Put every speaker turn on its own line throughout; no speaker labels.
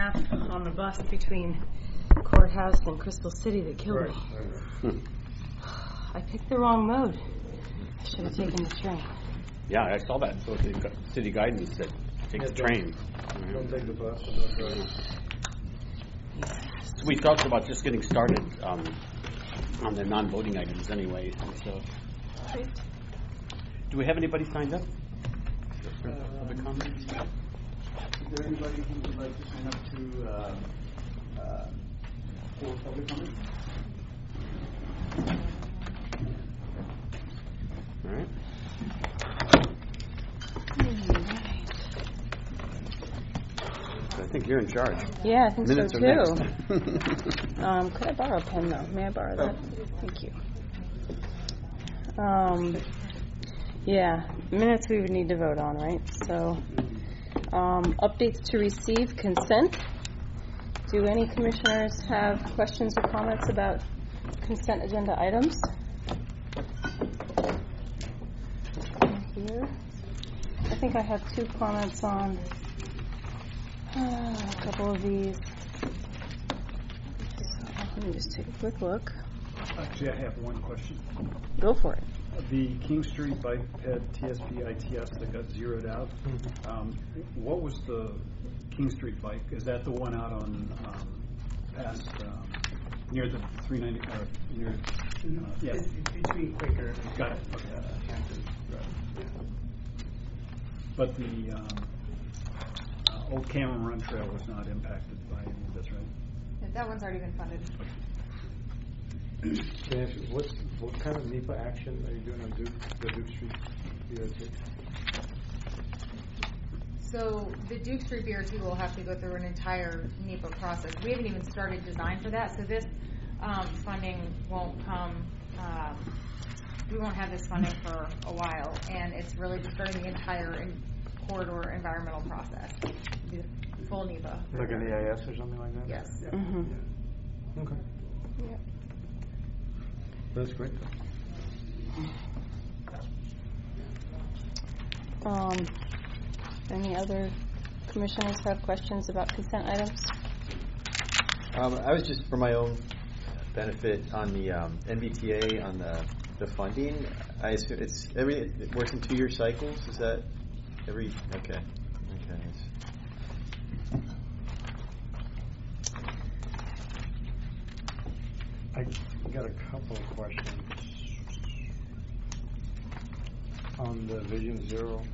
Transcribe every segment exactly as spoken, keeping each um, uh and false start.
half on the bus between Courthouse and Crystal City that killed
right,
me.
right, right.
I picked the wrong mode. I should have taken the train.
Yeah, I saw that. So the gu- city guidance said take
Yeah,
the train.
Don't, don't take the bus. That's right.
So we talked about just getting started um, on the non-voting items anyway. And so,
Great.
do we have anybody signed up for
Uh,
public comments?
Is there anybody who would like to sign up to uh, uh, for public comment?
All right. I think you're in charge.
Yeah, I think
Minutes
so
are
too.
next.
um, could I borrow a pen though? May I borrow that? Thank you. Um, yeah, minutes we would need to vote on, right? So, um, updates to receive consent. Do any commissioners have questions or comments about consent agenda items? Here. I think I have two comments on uh, a couple of these. So let me just take a quick look.
Actually, I have one question.
Go for it.
The King Street bike ped T S P I T S that got zeroed out. Um, what was the King Street bike? Is that the one out on um, past um, near the three ninety? Uh, near uh, yeah.
It's between Quaker.
Got it. Okay.
Uh, Hampton.
Right. Yeah. But the um, uh, Old Cameron Run Trail was not impacted by any of this, right?
That one's already been funded.
Can I ask you, what's, what kind of NEPA action are you doing on Duke, the Duke Street B R T?
So the Duke Street B R T will have to go through an entire NEPA process. We haven't even started design for that, so this um, funding won't come, um, we won't have this funding for a while, and it's really just starting the entire in corridor environmental process, the full NEPA.
Like an E I S or something like that?
Yes.
Yeah.
Mm-hmm.
Yeah.
Okay.
Yep.
That's great.
Um, any other commissioners have questions about consent items?
Um, I was just for my own benefit on the um, N B T A on the the funding. I assume it's every it works in two year cycles. Is that every okay? Okay.
I got a couple of questions on the Vision Zero.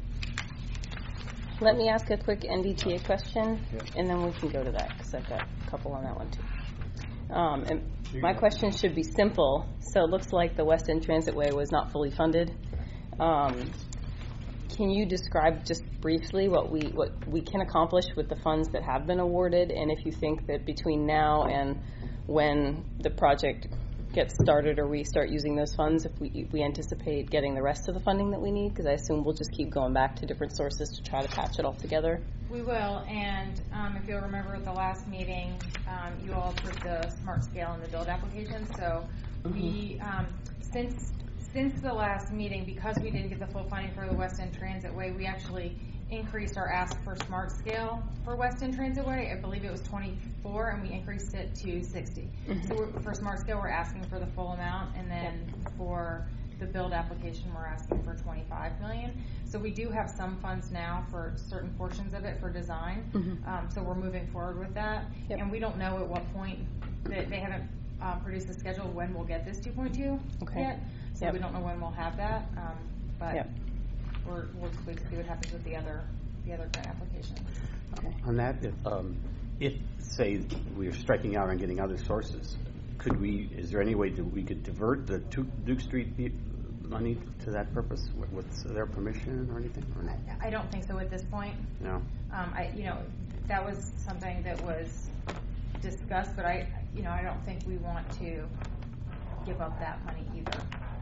Let me ask a quick N D T A question,
Yeah.
and then we can go to that, because I've got a couple on that one, too. Um, and
You
my
got-
question should be simple. So it looks like the West End Transitway was not fully funded. Um, can you describe just briefly what we what we can accomplish with the funds that have been awarded, and if you think that between now and when the project gets started or we start using those funds, if we we anticipate getting the rest of the funding that we need? Because I assume we'll just keep going back to different sources to try to patch it all together.
We will, and um, if you'll remember at the last meeting, um, you all approved the smart scale and the build application. So we, um, since since the last meeting, because we didn't get the full funding for the West End Transitway, we actually increased our ask for smart scale for West End Transitway. I believe it was twenty-four, and we increased it to sixty. Mm-hmm. So we're, for smart scale, we're asking for the full amount, and then yeah. for the build application, we're asking for twenty-five million. So we do have some funds now for certain portions of it for design. Mm-hmm. Um, so we're moving forward with that, yep. and we don't know at what point that they haven't uh, produced a schedule when we'll get this two point two okay. yet. So yep. we don't know when we'll have that, um, but yep. we're, we'll wait to see what happens with the other the other grant applications.
Okay. On that, if um, if say we are striking out and getting other sources, could we? Is there any way that we could divert the Duke Street money to that purpose with, with their permission or anything? Or no?
I, I don't think so at this point.
No.
Um, I you know that was something that was discussed, but I you know I don't think we want to give up that money either.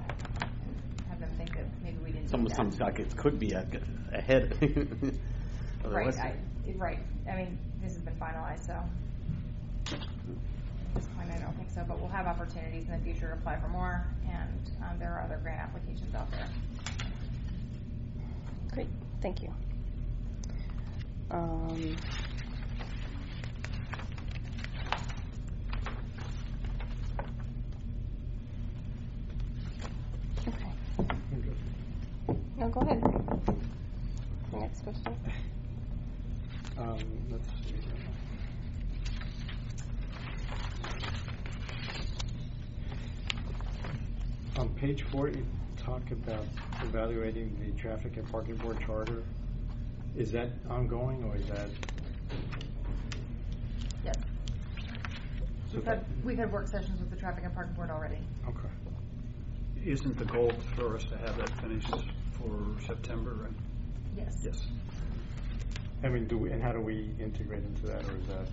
Have them think that maybe we didn't.
Some some like it could be a, ahead.
Right. I, right. I mean, this has been finalized, so at this point, I don't think so. But we'll have opportunities in the future to apply for more, and um, there are other grant applications out there.
Great. Thank you. Um, No, go ahead. Next question.
Um, let's see. On page four, you talk about evaluating the traffic and parking board charter. Is that ongoing, or is that?
Yes.
So
We've
that,
had, we've had work sessions with the traffic and parking board already.
okay.
Isn't the goal for us to have that finished for September, right?
Yes.
Yes.
I mean, do we, and how do we integrate into that, or is that?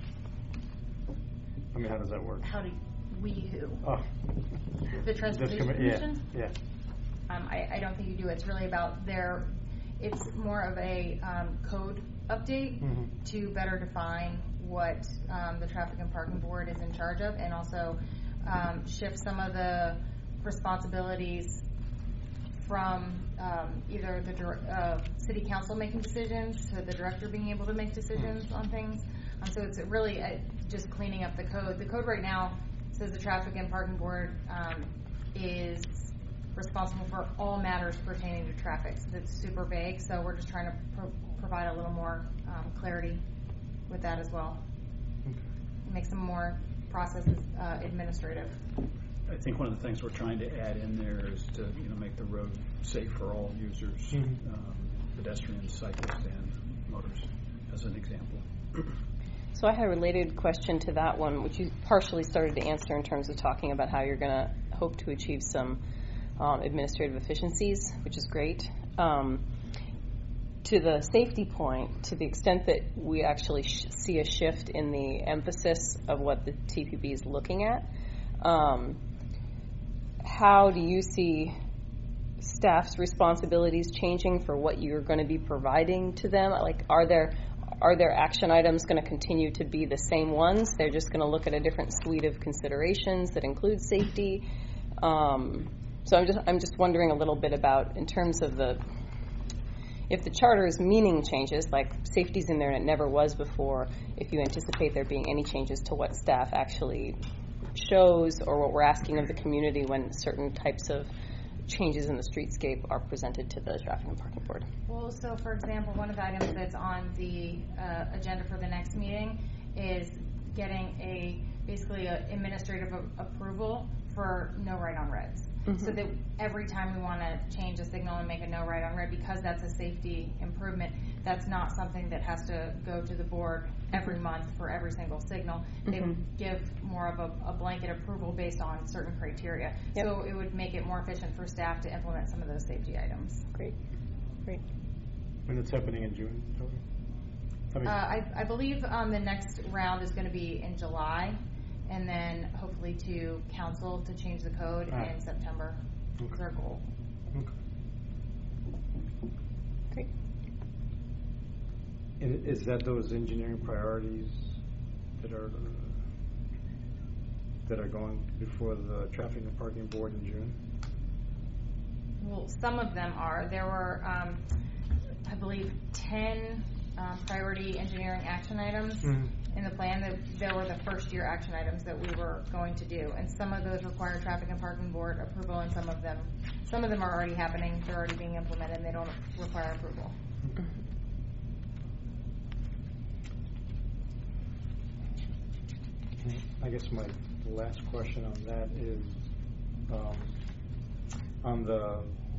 I mean, how does that work?
How do we who?
Oh,
The Transportation
This commi- yeah,
Commission?
Yeah.
Um, I, I don't think you do. It's really about their, it's more of a um, code update
Mhm.
to better define what um, the traffic and parking board is in charge of, and also um, shift some of the responsibilities from um, either the dir- uh, city council making decisions to the director being able to make decisions on things. Um, so it's really uh, just cleaning up the code. The code right now says the traffic and parking board um, is responsible for all matters pertaining to traffic. So it's super vague. So we're just trying to pro- provide a little more um, clarity with that as well.
Okay.
Make some more processes uh, administrative.
I think one of the things we're trying to add in there is to, you know, make the road safe for all users,
Mhm.
um, pedestrians, cyclists, and motors, as an example.
So I had a related question to that one, which you partially started to answer in terms of talking about how you're going to hope to achieve some um, administrative efficiencies, which is great. Um, to the safety point, to the extent that we actually sh- see a shift in the emphasis of what the T P B is looking at, um, how do you see staff's responsibilities changing for what you're going to be providing to them? Like, are there are their action items going to continue to be the same ones? They're just going to look at a different suite of considerations that include safety. Um, so I'm just I'm just wondering a little bit about, in terms of the, if the charter's meaning changes, like safety's in there and it never was before, if you anticipate there being any changes to what staff actually shows or what we're asking of the community when certain types of changes in the streetscape are presented to the traffic and parking board.
Well, so for example, one of the items that's on the uh, agenda for the next meeting is getting a, basically a administrative a- approval for no right on reds.
Mm-hmm.
So that every time we want to change a signal and make a no right on red, because that's a safety improvement, that's not something that has to go to the board every month for every single signal. They
Mm-hmm.
would give more of a, a blanket approval based on certain criteria.
Yep.
So it would make it more efficient for staff to implement some of those safety items.
Great, great.
When it's happening in June, Toby? I mean,
Uh, I, I believe um, the next round is going to be in July, and then hopefully to council to change the code
Ah.
in September.
Okay.
Is our goal.
okay.
Great.
And is that those engineering priorities that are uh, that are going before the traffic and parking board in June?
Well, some of them are. There were, um, I believe, ten um, priority engineering action items
Mhm.
in the plan. That there were the first year action items that we were going to do, and some of those require traffic and parking board approval, and some of them, some of them are already happening. They're already being implemented, and they don't require approval.
I guess my last question on that is, um, on the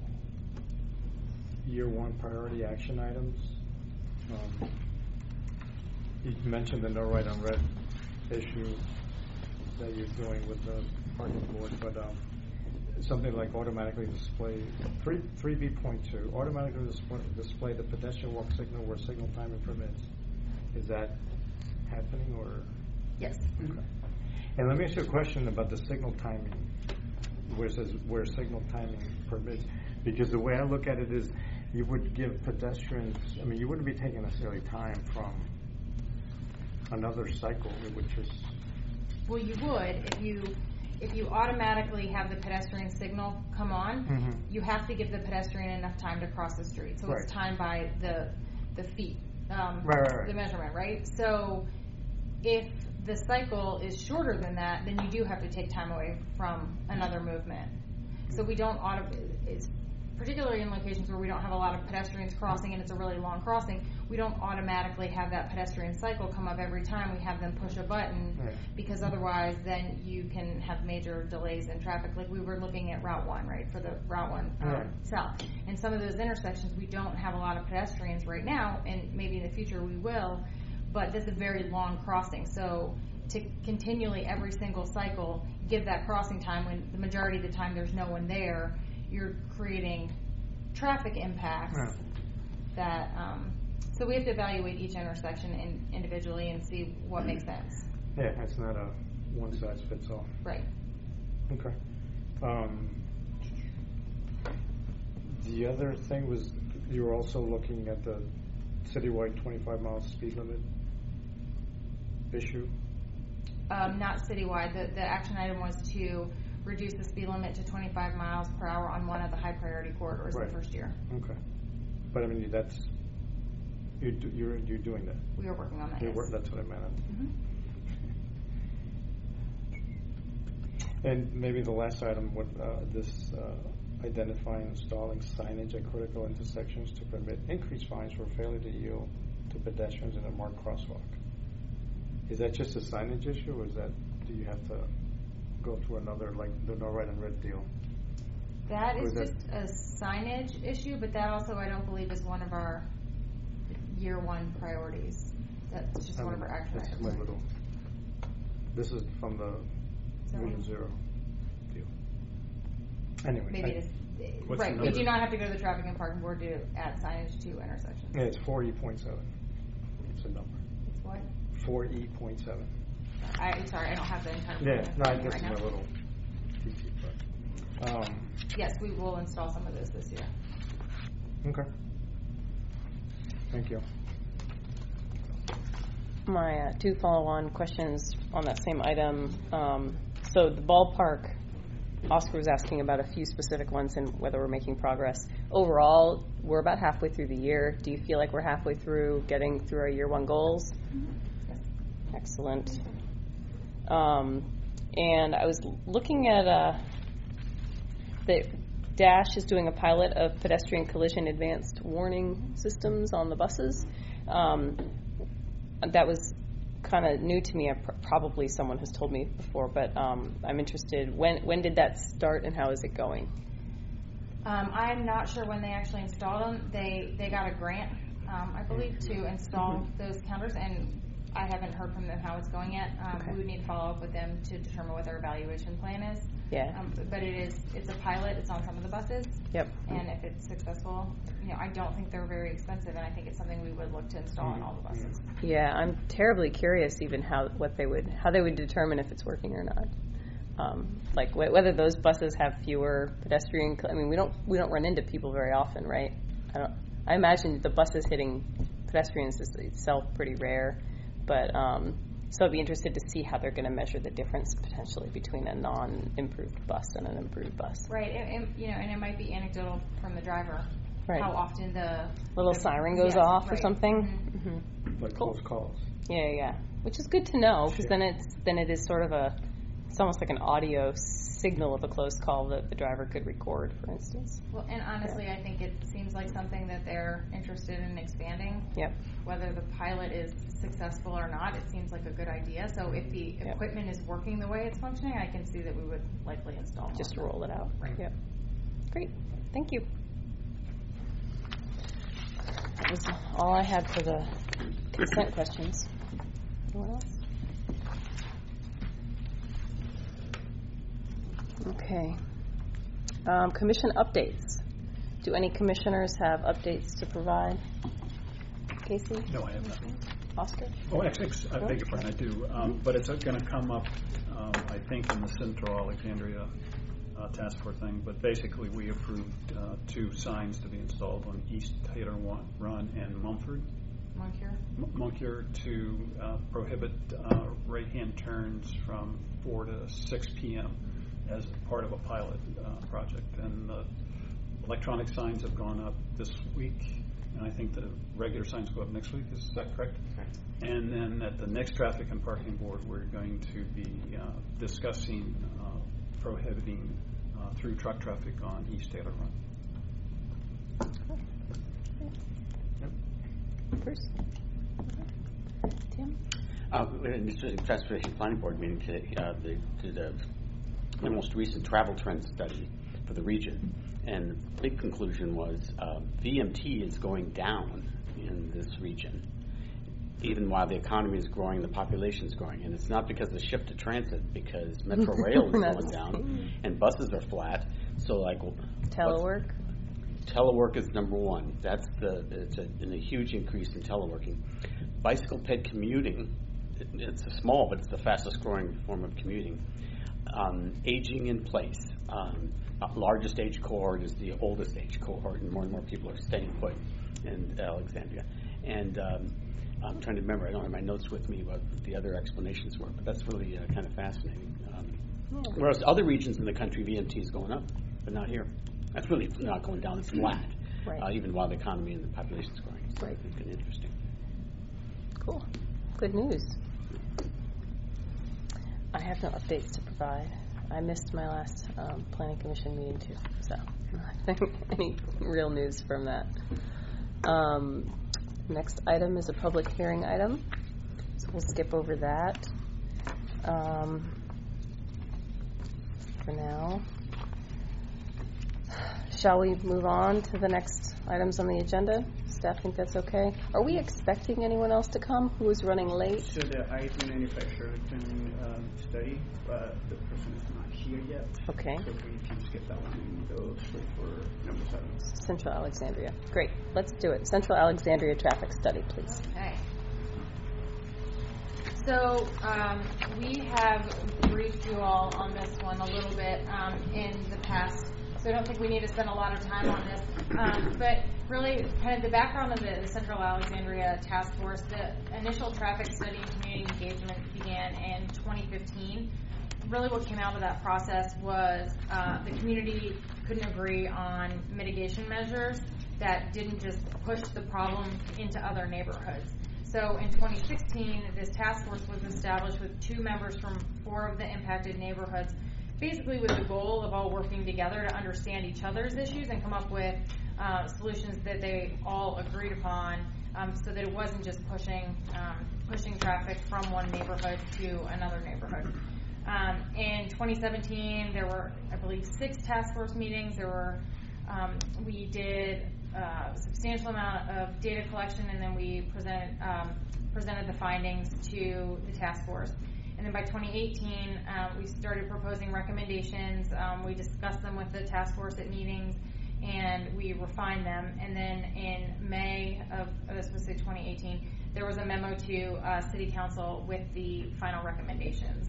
year one priority action items, um, you mentioned the no right on red issue that you're doing with the parking board, but um, something like automatically display, three, three B point two, automatically display, display the pedestrian walk signal where signal timing permits. Is that happening, or?
Yes.
Okay. And let me ask you a question about the signal timing, where it says where signal timing permits, because the way I look at it is, you would give pedestrians, I mean, you wouldn't be taking necessarily time from another cycle, it would just.
Well, you would if you if you automatically have the pedestrian signal come on.
Mhm.
You have to give the pedestrian enough time to cross the street, so
Right.
it's timed by the the feet, um,
Right, right, right.
the measurement, right? So if the cycle is shorter than that, then you do have to take time away from another movement. So we don't auto. It's, particularly in locations where we don't have a lot of pedestrians crossing and it's a really long crossing, we don't automatically have that pedestrian cycle come up every time we have them push a button,
Right.
because otherwise then you can have major delays in traffic. Like we were looking at Route one, right, for the Route one um,
Right.
south. And some of those intersections, we don't have a lot of pedestrians right now, and maybe in the future we will, but this is a very long crossing. So to continually every single cycle give that crossing time when the majority of the time there's no one there, you're creating traffic impacts
Right.
that, um, so we have to evaluate each intersection in, individually and see what makes sense.
Yeah, it's not a one size fits all.
Right.
Okay. Um, the other thing was you were also looking at the citywide twenty-five mile speed limit issue.
Um, not citywide. The, the action item was to reduce the speed limit to twenty-five miles per hour on one of the high priority corridors
Right.
the first year.
Okay. But I mean, that's, you do, you're, you're doing that.
We are working on that.
You're
Yes.
wor- That's what I meant.
Mhm.
And maybe the last item would, uh, this, uh, identify and installing signage at critical intersections to permit increased fines for failure to yield to pedestrians in a marked crosswalk. Is that just a signage issue, or is that, do you have to go through another, like, the no right and red deal?
That
Or
is
is that-
just a signage issue, but that also I don't believe is one of our year one priorities. That's just
I
one of
mean,
our action
that's
items.
my little, this is from the
So-
Vision Zero deal. Anyway.
Maybe
I-
it is,
What's
right,
the
we
number?
do not have to go to the traffic and parking board to add signage to intersections.
Yeah, it's four E point seven. It's a number.
It's what?
Four E point seven.
I, sorry, I don't have the entire.
Yeah,
plan
no,
in
this
right
is
now.
a little T T, but, um,
Yes, we will install some of those this year.
okay. Thank you.
My uh, two follow-on questions on that same item. Um, so the ballpark, Oscar was asking about a few specific ones and whether we're making progress. Overall, we're about halfway through the year. Do you feel like we're halfway through getting through our year one goals?
Yes.
Excellent. Um, and I was looking at uh, the Dash is doing a pilot of pedestrian collision advanced warning systems on the buses. Um, that was kind of new to me. I pr- probably someone has told me before, but um, I'm interested. When when did that start and how is it going?
Um, I'm not sure when they actually installed them. They they got a grant, um, I believe, to install those counters, and I haven't heard from them how it's going yet. Um,
Okay.
We would need to follow up with them to determine what their evaluation plan is.
Yeah.
Um, but it is it's a pilot. It's on some of the buses.
Yep.
And if it's successful, you know, I don't think they're very expensive, and I think it's something we would look to install on all the buses.
Yeah, I'm terribly curious even how what they would how they would determine if it's working or not. Um, like wh- whether those buses have fewer pedestrian. I mean, we don't we don't run into people very often, right? I don't. I imagine the buses hitting pedestrians is itself pretty rare, but um, so I'd be interested to see how they're going to measure the difference potentially between a non-improved bus and an improved bus.
Right, and, and you know, and it might be anecdotal from the driver.
Right.
How often the
Little
the-
siren goes
yes,
off or
right.
something.
Mhm.
Mm-hmm.
Like
Cool.
close calls.
Yeah, yeah, which is good to know because
Sure.
then it's then it is sort of a it's almost like an audio signal of a close call that the driver could record, for instance.
Well, and honestly, I think it seems like something that they're interested in expanding.
Yep.
Whether the pilot is successful or not, it seems like a good idea. So if the
Yep.
equipment is working the way it's functioning, I can see that we would likely install more.
Just roll it out.
Right.
Yep. Great. Thank you. That was all I had for the consent questions. Anyone else? Okay. Um, commission updates. Do any commissioners have updates to provide? Casey?
No, I have nothing.
Oscar?
Oh, actually, I beg your pardon, I do. Um, but it's going to come up, um, I think, in the Central Alexandria uh, task force thing. But basically, we approved uh, two signs to be installed on East Taylor Wa- Run and Mumford.
Moncure?
M- Moncure to uh, prohibit uh, right-hand turns from four to six p.m. as part of a pilot uh, project. And the electronic signs have gone up this week, and I think the regular signs go up next week. Is that correct?
Correct.
And then at the next Traffic and Parking Board, we're going to be uh, discussing uh, prohibiting uh, through truck traffic on East Taylor Run.
Bruce? Tim?
Uh, in this Transportation Planning Board meeting today, uh, they did a, the most recent travel trend study for the region, and the big conclusion was uh, V M T is going down in this region, even while the economy is growing, the population is growing, and it's not because of the shift to transit, because Metro Rail is going down, and buses are flat. So, like,
Telework?
Telework is number one. That's the it's a, a huge increase in teleworking. Bicycle ped commuting, it, it's a small, but it's the fastest growing form of commuting. Um, aging in place. Um, largest age cohort is the oldest age cohort, and more and more people are staying put in Alexandria. And um, I'm trying to remember, I don't have my notes with me what the other explanations were, but that's really uh, kind of fascinating. Um,
Yeah.
Whereas other regions in the country, V M T is going up, but not here. That's really not going down, it's flat,
Right.
uh, even while the economy and the population is growing. So
Right.
it's kind of interesting.
Cool. Good news. I have no updates to provide. I missed my last um, Planning Commission meeting too, so nothing, any real news from that. Um, next item is a public hearing item, so we'll skip over that um, for now. Shall we move on to the next items on the agenda? Staff think that's okay? Are we expecting anyone else to come who is running late?
So the I T manufacturer can um, study, but the person is not here yet.
Okay.
So we can skip that one and go straight for number seven.
Central Alexandria. Great. Let's do it. Central Alexandria traffic study, please.
Okay. So um, we have briefed you all on this one a little bit um, in the past, so I don't think we need to spend a lot of time on this. Um, but really, kind of the background of the, the Central Alexandria Task Force, the initial traffic study and community engagement began in twenty fifteen. Really what came out of that process was uh, the community couldn't agree on mitigation measures that didn't just push the problem into other neighborhoods. So in twenty sixteen, this task force was established with two members from four of the impacted neighborhoods, basically with the goal of all working together to understand each other's issues and come up with uh, solutions that they all agreed upon, um, so that it wasn't just pushing um, pushing traffic from one neighborhood to another neighborhood. Um, in twenty seventeen, there were, I believe, six task force meetings. There were, um, we did uh, a substantial amount of data collection, and then we presented um, presented the findings to the task force. And then by twenty eighteen, um, we started proposing recommendations. Um, we discussed them with the task force at meetings, and we refined them. And then in May of, oh, this was twenty eighteen, there was a memo to uh, City Council with the final recommendations.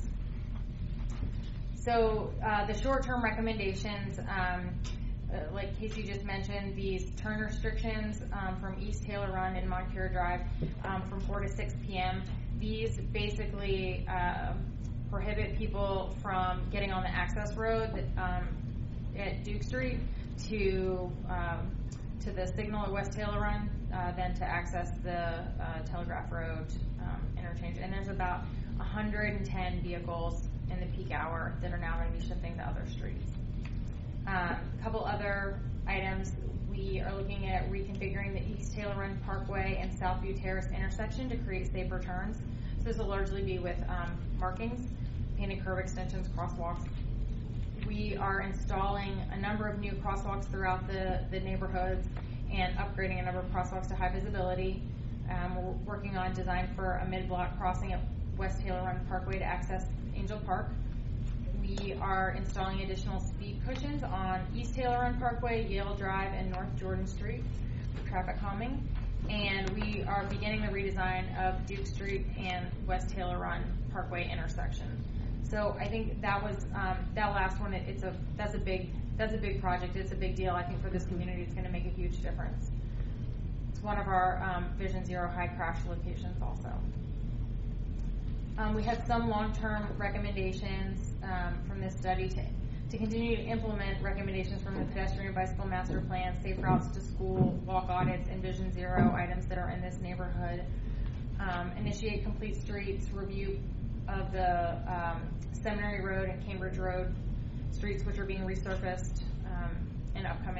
So uh, the short-term recommendations, um, uh, like Casey just mentioned, these turn restrictions um, from East Taylor Run and Moncure Drive um, from four to six p.m. These basically uh, prohibit people from getting on the access road that, um, at Duke Street to um, to the signal at West Taylor Run, uh, then to access the uh, Telegraph Road um, interchange. And there's about one hundred ten vehicles in the peak hour that are now going to be shifting to other streets. A um, couple other items. We are looking at reconfiguring the East Taylor Run Parkway and Southview Terrace intersection to create safer turns. So this will largely be with um, markings, painted curb extensions, crosswalks. We are installing a number of new crosswalks throughout the, the neighborhoods and upgrading a number of crosswalks to high visibility. Um, we're working on design for a mid-block crossing at West Taylor Run Parkway to access Angel Park. We are installing additional speed cushions on East Taylor Run Parkway, Yale Drive, and North Jordan Street for traffic calming. And we are beginning the redesign of Duke Street and West Taylor Run Parkway intersection. So I think that was um, that last one. It, it's a that's a big that's a big project. It's a big deal. I think for this community, it's going to make a huge difference. It's one of our um, Vision Zero high crash locations also. Um, we have some long-term recommendations um, from this study to, to continue to implement recommendations from the pedestrian and bicycle master plan, safe routes to school, walk audits, and Vision Zero items that are in this neighborhood. Um, initiate complete streets, review of the um, Seminary Road and Cambridge Road streets, which are being resurfaced um, in upcoming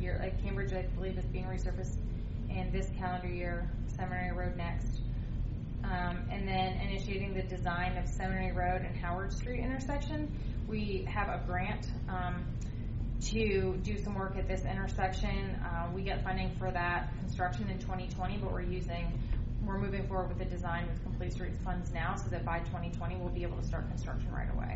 year, like Cambridge, I believe, is being resurfaced in this calendar year, Seminary Road next. Um, and then initiating the design of Seminary Road and Howard Street intersection. We have a grant um, to do some work at this intersection. Uh, we get funding for that construction in twenty twenty, but we're using, we're moving forward with the design with Complete Streets funds now, so that by twenty twenty we'll be able to start construction right away.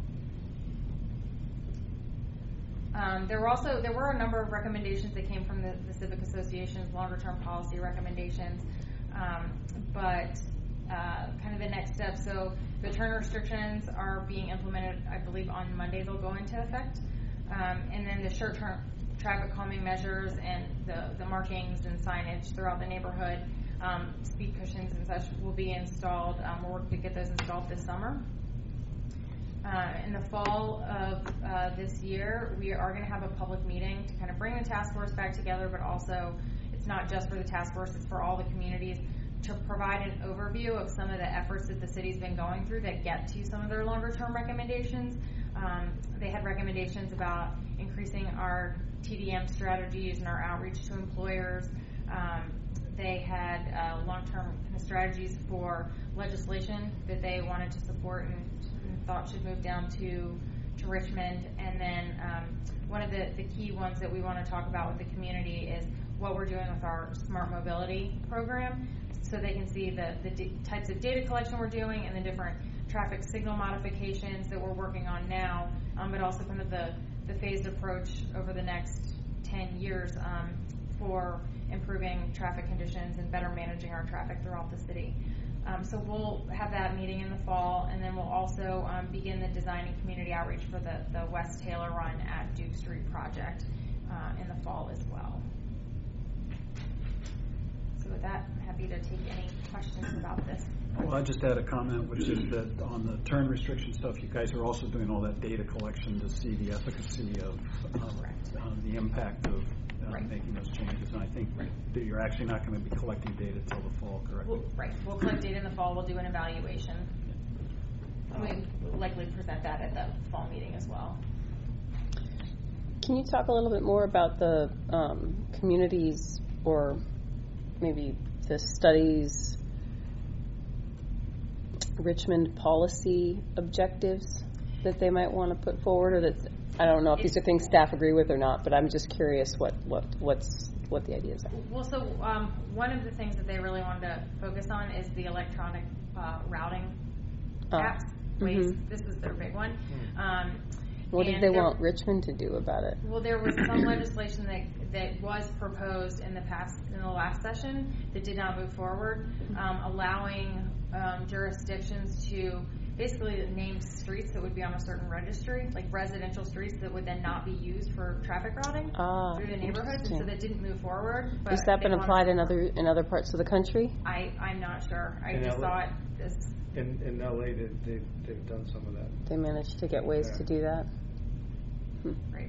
Um, there were also there were a number of recommendations that came from the, the Civic Association's longer term policy recommendations, um, but uh, kind of the next step. So the turn restrictions are being implemented, I believe, on Monday. They'll go into effect, um, and then the short-term traffic calming measures and the, the markings and signage throughout the neighborhood, um, speed cushions and such will be installed. Um, we're working to get those installed this summer. Uh, in the fall of uh, this year, we are going to have a public meeting to kind of bring the task force back together, but also it's not just for the task force, it's for all the communities, to provide an overview of some of the efforts that the city's been going through that get to some of their longer term recommendations. Um, they had recommendations about increasing our T D M strategies and our outreach to employers. Um, they had uh, long-term kind of strategies for legislation that they wanted to support and thought should move down to to Richmond. And then um, one of the, the key ones that we want to talk about with the community is what we're doing with our smart mobility program, so they can see the, the d- types of data collection we're doing and the different traffic signal modifications that we're working on now, um, but also kind of the, the phased approach over the next ten years um, for improving traffic conditions and better managing our traffic throughout the city. Um, so we'll have that meeting in the fall, and then we'll also um, begin the design and community outreach for the, the West Taylor Run at Duke Street project uh, in the fall as well. So with that, I'm happy to take any questions about this.
Well, I just had a comment, which is that on the turn restriction stuff, you guys are also doing all that data collection to see the efficacy of um, uh, the impact of uh,
right.
making those changes. And I think
right.
that you're actually not going to be collecting data till the fall, correct?
We'll, right. We'll collect data in the fall. We'll do an evaluation. We'll likely present that at the fall meeting as well.
Can you talk a little bit more about the um, communities, or maybe the studies, Richmond policy objectives that they might want to put forward, or that I don't know if these are things staff agree with or not, but I'm just curious what, what what's what the ideas are.
Well, so um, one of the things that they really wanted to focus on is the electronic uh, routing
uh,
apps. Waze.
Mm-hmm.
This is their big one. Um,
what did they
there,
want Richmond to do about it?
Well, there was some legislation that that was proposed in the past in the last session that did not move forward, um, allowing um, jurisdictions to basically name streets that would be on a certain registry, like residential streets that would then not be used for traffic routing
ah,
through the neighborhoods, and so that didn't move forward. But
has that been applied in other in other parts of the country?
I I'm not sure. I
In
just
L A?
saw it as
In in L A, they, they they've done some of that.
They managed to get ways
Yeah.
to do that. Hmm.
right.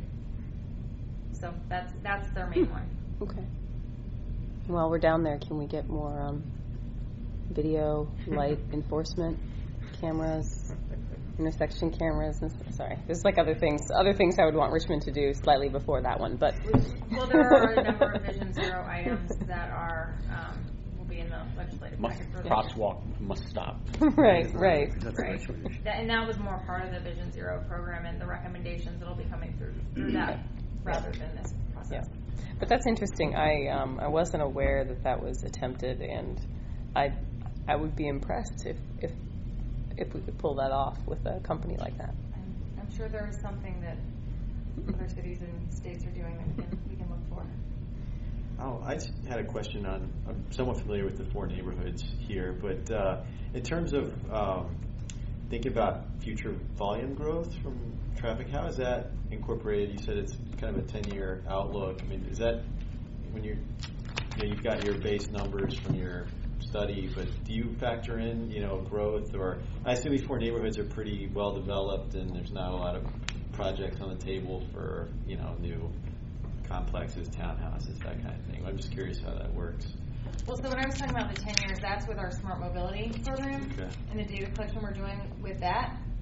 So that's that's their main one.
Okay. While we're down there, can we get more um, video light enforcement cameras, intersection cameras? And, sorry, there's like other things, other things I would want Richmond to do slightly before that one, but.
Well, there are a number of Vision Zero items that are um, will be in the legislative
Must,
packet for the
crosswalk must stop.
right, right.
That's
Right.
Richmond issue.
That, and that was more part of the Vision Zero program and the recommendations that'll be coming through through that rather than this process.
Yeah. But that's interesting. I um, I wasn't aware that that was attempted, and I I would be impressed if if if we could pull that off with a company like that.
I'm, I'm sure there is something that other cities and states are doing that we can we can look for.
Oh, I just had a question on, I'm somewhat familiar with the four neighborhoods here, but uh, in terms of um, thinking about future volume growth from traffic, how is that incorporated? You said it's kind of a ten-year outlook. I mean, is that when you're, you know, you've got your base numbers from your study, but do you factor in, you know, growth? Or I assume these four neighborhoods are pretty well developed and there's not a lot of projects on the table for, you know, new complexes, townhouses, that kind of thing. I'm just curious how that works.
Well, so when I was talking about the ten years, that's with our smart mobility program
Okay.
and the data collection we're doing with that.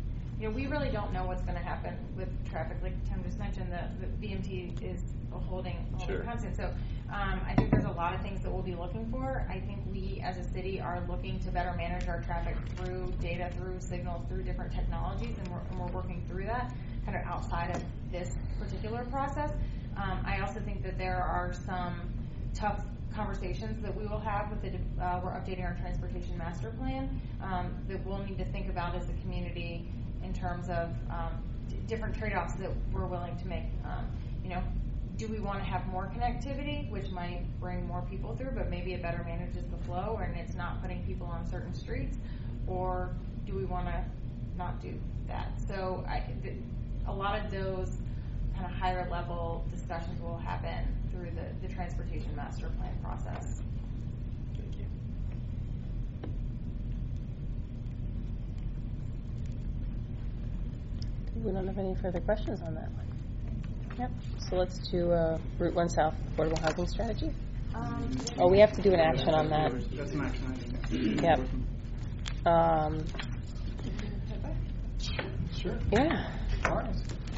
you know, we really don't know what's going to happen with traffic. Like Tim just mentioned, the, the B M T is a holding, holding
Sure.
constant. So um, I think there's a lot of things that we'll be looking for. I think we as a city are looking to better manage our traffic through data, through signals, through different technologies, and we're, and we're working through that kind of outside of this particular process. Um, I also think that there are some tough conversations that we will have with the, uh, we're updating our transportation master plan, um, that we'll need to think about as a community in terms of um, d- different trade-offs that we're willing to make. Um, you know, do we want to have more connectivity, which might bring more people through, but maybe it better manages the flow and it's not putting people on certain streets, or do we want to not do that? So I, th- a lot of those kind of higher level discussions will happen through the, the transportation master plan process.
Thank you.
We don't have any further questions on that one. Yep. So let's do uh, Route One South Affordable Housing Strategy.
Um,
Oh, we have to do an action on that.
That's an action item.
Yep. Um,
Sure.
yeah.
All right.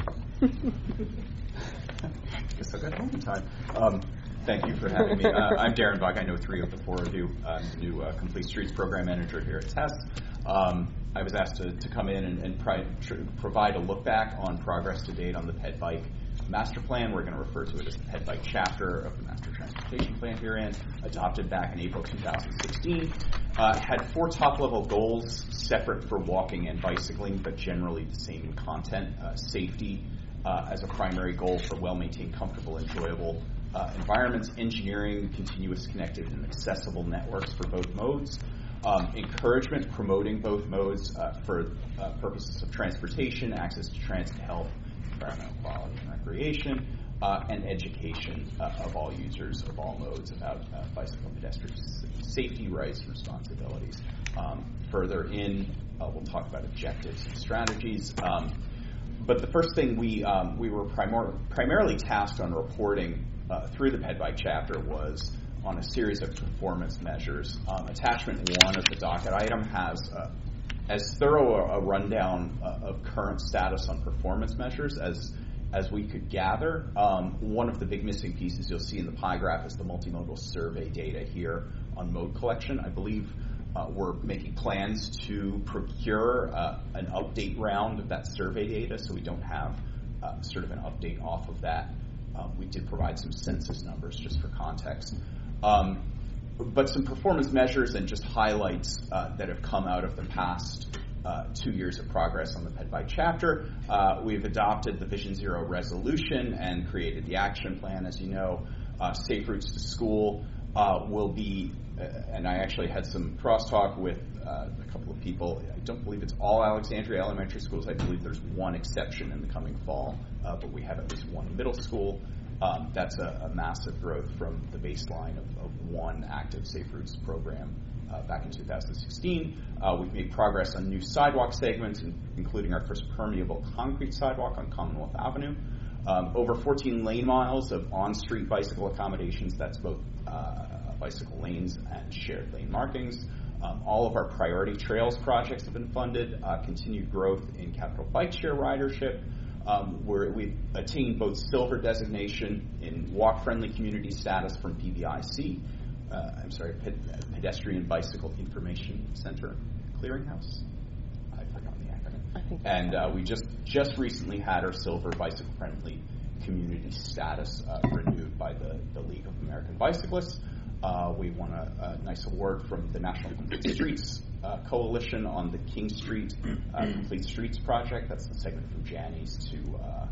Guess I got home in time. Um, thank you for having me. Uh, I'm Darren Buck. I know three of the four of you. I'm the new uh, Complete Streets Program Manager here at T E S. Um, I was asked to, to come in and, and pri- tr- provide a look back on progress to date on the Ped Bike Master Plan. We're going to refer to it as the Ped Bike chapter of the Master Transportation Plan herein, adopted back in April two thousand sixteen. Uh, had four top-level goals, separate for walking and bicycling, but generally the same in content. Uh, safety uh, as a primary goal for well-maintained, comfortable, enjoyable uh, environments. Engineering continuous, connected, and accessible networks for both modes. Um, encouragement, promoting both modes uh, for uh, purposes of transportation, access to transit, health, environmental quality, and recreation, uh, and education uh, of all users of all modes about uh, bicycle and pedestrian safety, rights, and responsibilities. Um, further in, uh, we'll talk about objectives and strategies. Um, but the first thing we um, we were primor- primarily tasked on reporting uh, through the Ped Bike chapter was on a series of performance measures. Um, attachment one of the docket item has uh, as thorough a, a rundown uh, of current status on performance measures as as we could gather. Um, one of the big missing pieces you'll see in the pie graph is the multimodal survey data here on mode collection. I believe uh, we're making plans to procure uh, an update round of that survey data, so we don't have uh, sort of an update off of that. Uh, we did provide some census numbers just for context. Um, but some performance measures and just highlights uh, that have come out of the past uh, two years of progress on the Ped Bike chapter. Uh, we've adopted the Vision Zero resolution and created the action plan, as you know. Uh, Safe Routes to School uh, will be, uh, and I actually had some crosstalk with uh, a couple of people. I don't believe it's all Alexandria elementary schools. I believe there's one exception in the coming fall, uh, but we have at least one middle school. Um, that's a, a massive growth from the baseline of, of one active Safe Routes program uh, back in two thousand sixteen. Uh, we've made progress on new sidewalk segments, in, including our first permeable concrete sidewalk on Commonwealth Avenue. Um, over fourteen lane miles of on-street bicycle accommodations. That's both uh, bicycle lanes and shared lane markings. Um, all of our priority trails projects have been funded. Uh, continued growth in capital bike share ridership. Um, where we've attained both silver designation in walk-friendly community status from P B I C, uh, I'm sorry, Ped- Pedestrian Bicycle Information Center Clearinghouse. I've forgotten the acronym.
I think
and uh, we just just recently had our silver bicycle-friendly community status uh, renewed by the, the League of American Bicyclists. Uh, we won a, a nice award from the National Complete Streets uh, Coalition on the King Street uh, Complete Streets project. That's the segment from Janney's to uh,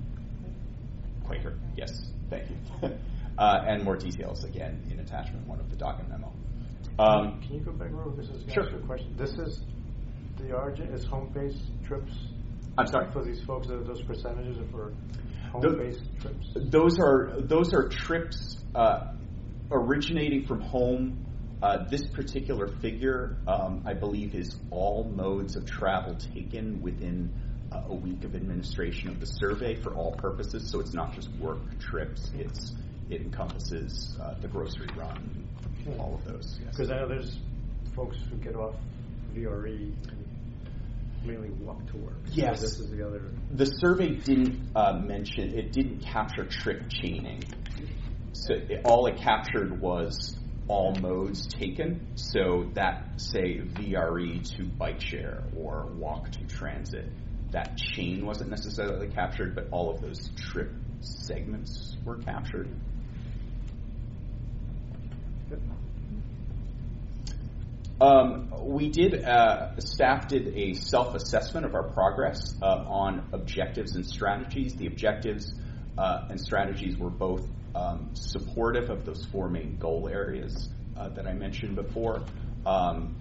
Quaker. Yes, thank you. uh, and more details, again, in attachment one of the docket memo. Um,
Can you go back, Ro? This is
Sure.
a question. This is the R J is home-based trips.
I'm sorry.
For these folks, are those percentages are for
The-
home-based trips.
Those are those are trips uh, originating from home. Uh, this particular figure, um, I believe, is all modes of travel taken within uh, a week of administration of the survey for all purposes. So it's not just work trips. It's it encompasses uh, the grocery run, all of those. Yes.
Because I know there's folks who get off V R E. And
mainly walk to work.
Yes.
So this is the other.
The survey didn't uh, mention, it didn't capture trip chaining. So it, all it captured was all modes taken. So that, say, V R E to bike share or walk to transit. That chain wasn't necessarily captured, but all of those trip segments were captured. Um, we did, uh, staff did a self-assessment of our progress uh, on objectives and strategies. The objectives uh, and strategies were both um, supportive of those four main goal areas uh, that I mentioned before. Um,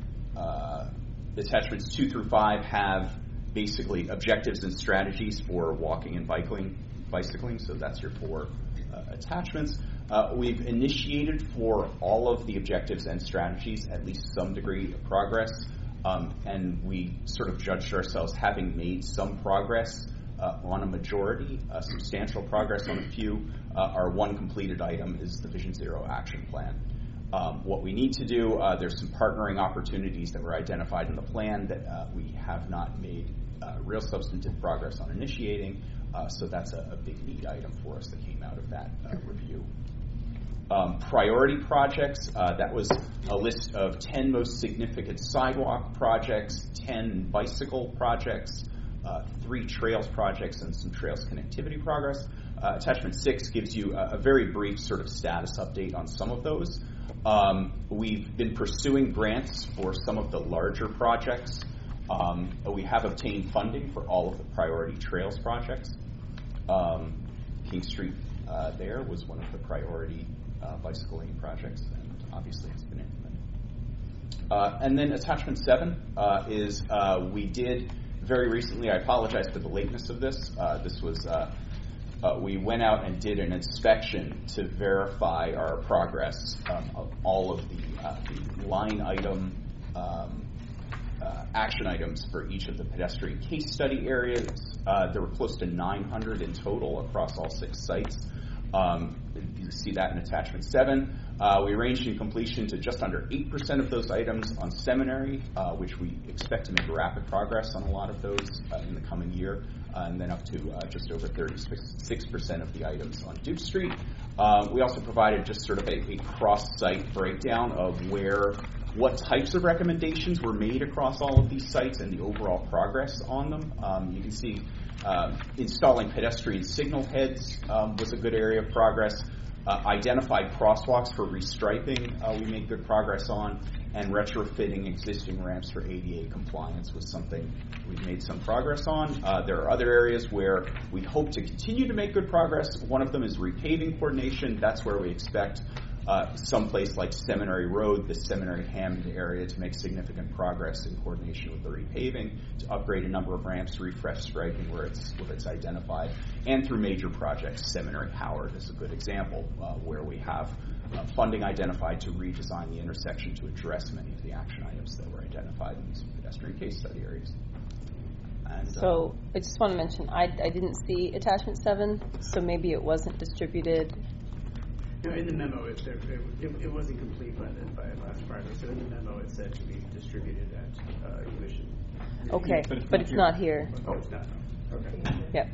uh, attachments two through five have basically objectives and strategies for walking and bicycling, bicycling. So that's your four uh, attachments. Uh, we've initiated for all of the objectives and strategies at least some degree of progress, um, and we sort of judged ourselves having made some progress uh, on a majority, uh, substantial progress on a few. Uh, our one completed item is the Vision Zero action plan. Um, what we need to do, uh, there's some partnering opportunities that were identified in the plan that uh, we have not made uh, real substantive progress on initiating, uh, so that's a, a big need item for us that came out of that uh, review. Um, priority projects, uh, that was a list of ten most significant sidewalk projects, ten bicycle projects, uh, three trails projects, and some trails connectivity progress. Uh, attachment six gives you a, a very brief sort of status update on some of those. Um, we've been pursuing grants for some of the larger projects. Um, we have obtained funding for all of the priority trails projects. Um, King Street uh, there was one of the priority Uh, bicycle lane projects, and obviously it's been implemented. Uh, and then attachment seven uh, is uh, we did very recently, I apologize for the lateness of this, uh, this was, uh, uh, we went out and did an inspection to verify our progress um, of all of the, uh, the line item um, uh, action items for each of the pedestrian case study areas. Uh, there were close to nine hundred in total across all six sites. Um, you see that in attachment seven. Uh, we ranged in completion to just under eight percent of those items on Seminary, uh, which we expect to make rapid progress on a lot of those uh, in the coming year, uh, and then up to uh, just over thirty-six percent of the items on Duke Street. Uh, we also provided just sort of a, a cross-site breakdown of where, what types of recommendations were made across all of these sites and the overall progress on them. Um, you can see Uh, installing pedestrian signal heads um, was a good area of progress. Uh, identified crosswalks for restriping uh, we made good progress on, and retrofitting existing ramps for A D A compliance was something we've made some progress on. Uh, there are other areas where we hope to continue to make good progress. One of them is repaving coordination. That's where we expect Uh, someplace like Seminary Road, the Seminary-Hammond area, to make significant progress in coordination with the repaving, to upgrade a number of ramps, refresh striping where it's, where it's identified, and through major projects. Seminary Howard is a good example uh, where we have uh, funding identified to redesign the intersection to address many of the action items that were identified in these pedestrian case study areas. And, uh,
So I just want to mention, I, I didn't see attachment seven, so maybe it wasn't distributed.
No, in the memo, it, there, it, it, it wasn't complete by, the, by last Friday, so in the memo it said to be distributed at uh, commission.
Okay,
But it's
but
not
it's
here.
not here.
Oh, it's not. Okay.
Yep.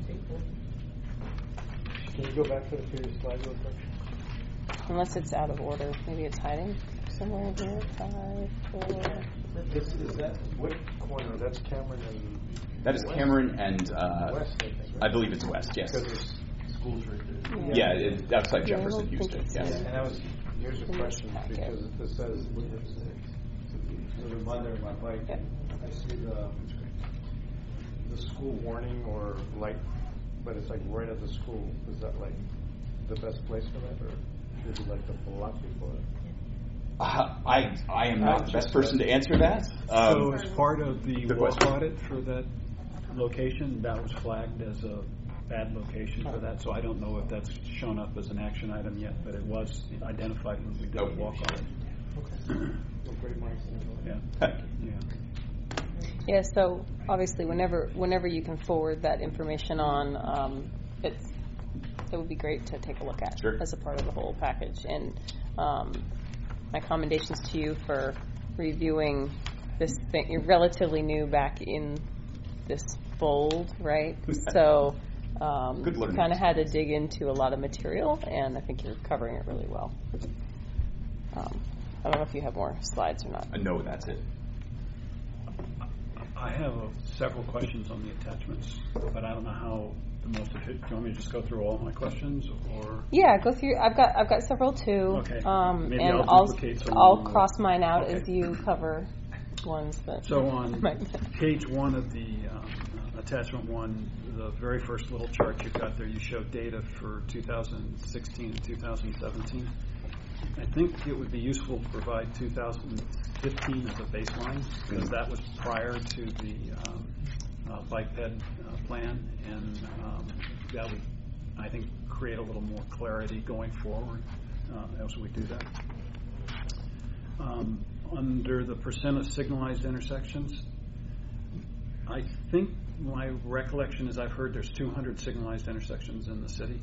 Can you go back to the previous slide real quick?
Unless it's out of order. Maybe it's hiding somewhere in here. Five, four.
This, is that, what corner? That's Cameron and...
that is
West?
Cameron and uh,
West, I think, right?
I believe it's West, yes.
Because there's schools right there.
Yeah, it, outside
Yeah, I
Jefferson,
don't think
Houston,
it's
yes.
there.
And I was, here's a
In this
question,
packet.
because it says,
So the mother of my bike,
Yep.
I see the,
the school warning or light, but it's like right at the school. Is that like the best place for that, or should it like the block before it?
Uh, I I am not the best person to answer that.
So
Um,
as part of the
good
work
question.
audit for that location, that was flagged as a bad location for that, so I don't know if that's shown up as an action item yet, but it was identified when we did the
Okay.
walk audit.
Well, great minds think alike.
Yeah, yeah.
Yeah, so obviously whenever whenever you can forward that information on, um, it's, it would be great to take a look at
Sure.
as a part of the whole package. And um, my commendations to you for reviewing this thing. You're relatively new back in this fold, right? So um,
Good
you
learning
kind of had to dig into a lot of material, and I think you're covering it really well. Um, I don't know if you have more slides or not.
Uh, no, that's it.
I have uh, several questions on the attachments, but I don't know how the most efficient. Do you want me to just go through all my questions, or?
Yeah, go through. I've got I've got several too.
Okay.
Um,
Maybe
and
I'll duplicate some
I'll
of them.
cross mine out
Okay.
as you cover ones that.
So on
might-
page one of the um, uh, attachment one, the very first little chart you've got there, you show data for two thousand sixteen and two thousand seventeen. I think it would be useful to provide two thousand fifteen as a baseline, because that was prior to the um, uh, bike ped uh, plan, and um, that would, I think, create a little more clarity going forward uh, as we do that. Um, under the percent of signalized intersections, I think my recollection is I've heard there's two hundred signalized intersections in the city.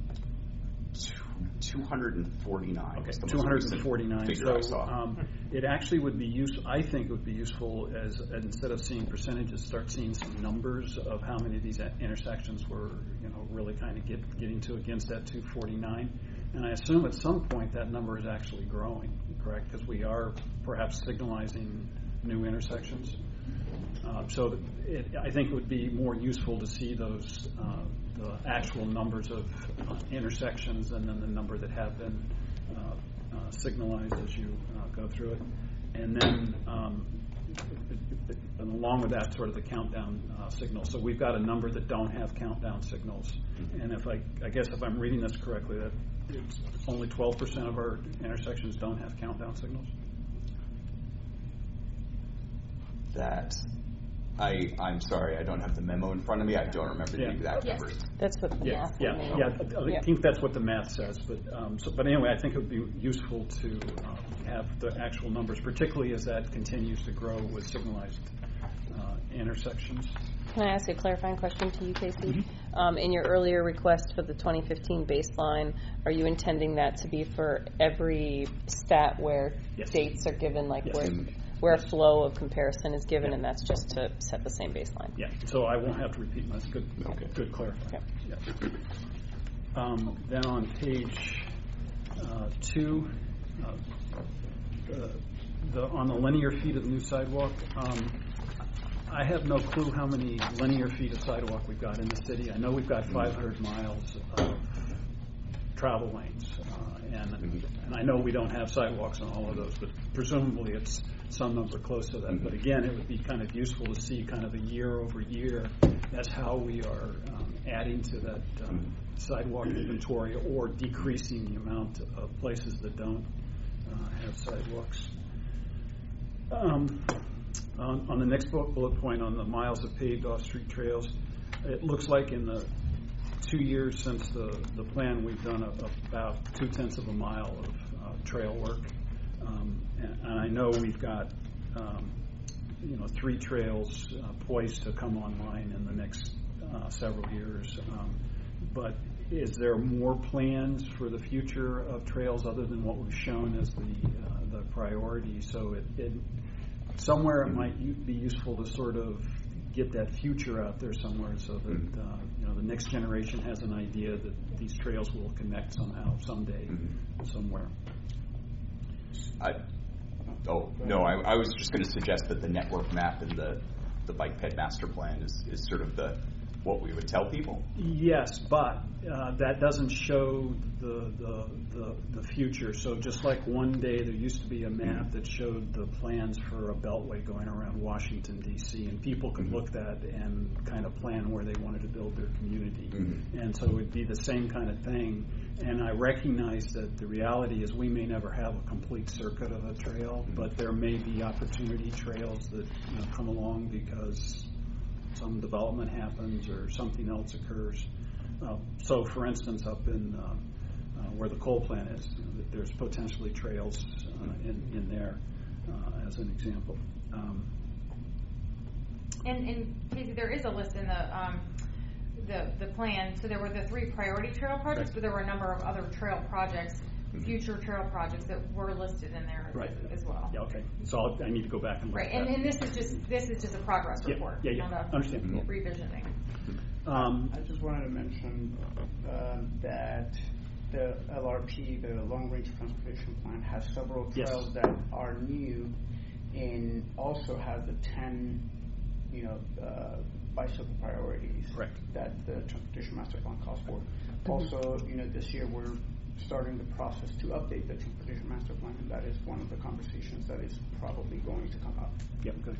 two hundred forty-nine.
Okay,
was the most
two hundred
recent
forty-nine.
figure
So
I saw.
um, it actually would be useful. I think it would be useful as instead of seeing percentages, start seeing some numbers of how many of these intersections were, you know, really kind of get, getting to against that two forty-nine. And I assume at some point that number is actually growing, correct? Because we are perhaps signalizing new intersections. Uh, so it, I think it would be more useful to see those uh, the actual numbers of uh, intersections and then the number that have been uh, uh, signalized as you uh, go through it, and then um, and along with that, sort of the countdown uh, signals. So we've got a number that don't have countdown signals, and if I, I guess if I'm reading this correctly, that it's only twelve percent of our intersections don't have countdown signals.
That I I'm sorry, I don't have the memo in front of me. I don't remember
Yeah.
the exact
Yes.
numbers.
That's what the
Yeah,
math
yeah,
would mean.
yeah. I- I
Yeah.
think that's what the math says. But um, so, but anyway, I think it would be useful to uh, have the actual numbers, particularly as that continues to grow with signalized uh, intersections.
Can I ask a clarifying question to you, Casey?
Mm-hmm.
Um, in your earlier request for the twenty fifteen baseline, are you intending that to be for every stat where
Yes.
dates are given, like
Yes.
where where a flow of comparison is given, and that's just to set the same baseline?
Yeah. So I won't have to repeat. That's good.
Okay.
Good clarifying.
Okay.
Yeah. Um, then on page uh, two, uh, the, the on the linear feet of the new sidewalk. Um, I have no clue how many linear feet of sidewalk we've got in the city. I know we've got five hundred miles of travel lanes, uh, and and I know we don't have sidewalks on all of those, but presumably it's some number close to that. But again, it would be kind of useful to see kind of a year over year. That's how we are um, adding to that um, sidewalk inventory or decreasing the amount of places that don't uh, have sidewalks. Um, On, on the next bu- bullet point on the miles of paved off-street trails, it looks like in the two years since the, the plan, we've done a, about two-tenths of a mile of uh, trail work. Um, and, and I know we've got, um, you know, three trails uh, poised to come online in the next uh, several years. Um, but is there more plans for the future of trails other than what we've shown as the uh, the priority? So it, it somewhere it might u- be useful to sort of get that future out there somewhere, so that uh, you know the next generation has an idea that these trails will connect somehow, someday,
Mhm.
somewhere.
I, oh no, I, I was just going to suggest that the network map and the the bike ped master plan is, is sort of the what we would tell people.
Yes, but uh, that doesn't show the, the the the future. So just like one day there used to be a map that showed the plans for a beltway going around Washington D C, and people could look at that and kind of plan where they wanted to build their community.
Mhm.
And so it would be the same kind of thing. And I recognize that the reality is we may never have a complete circuit of a trail, but there may be opportunity trails that you know, come along because some development happens or something else occurs. Uh, so, for instance, up in uh, uh, where the coal plant is, you know, there's potentially trails uh, in, in there, uh, as an example. Um,
And, and Casey, there is a list in the, um, the, the plan. So there were the three priority trail projects,
Right.
but there were a number of other trail projects. future trail projects that were listed in there
Right.
as, as well.
Yeah, okay. So I'll, I need to go back and look
Right,
at
and,
that.
and this is just this is just a progress
Yeah,
report,
yeah, yeah.
not a
Understand.
revisioning.
Um,
I just wanted to mention um, that the L R P, the Long Range Transportation Plan, has several
Yes.
trails that are new, and also has the ten, you know, uh, bicycle priorities
Correct.
that the Transportation Master Plan calls for. Also, you know, this year we're starting the process to update the Transportation Master Plan, and that is one of the conversations that is probably going to come up.
Yep, good.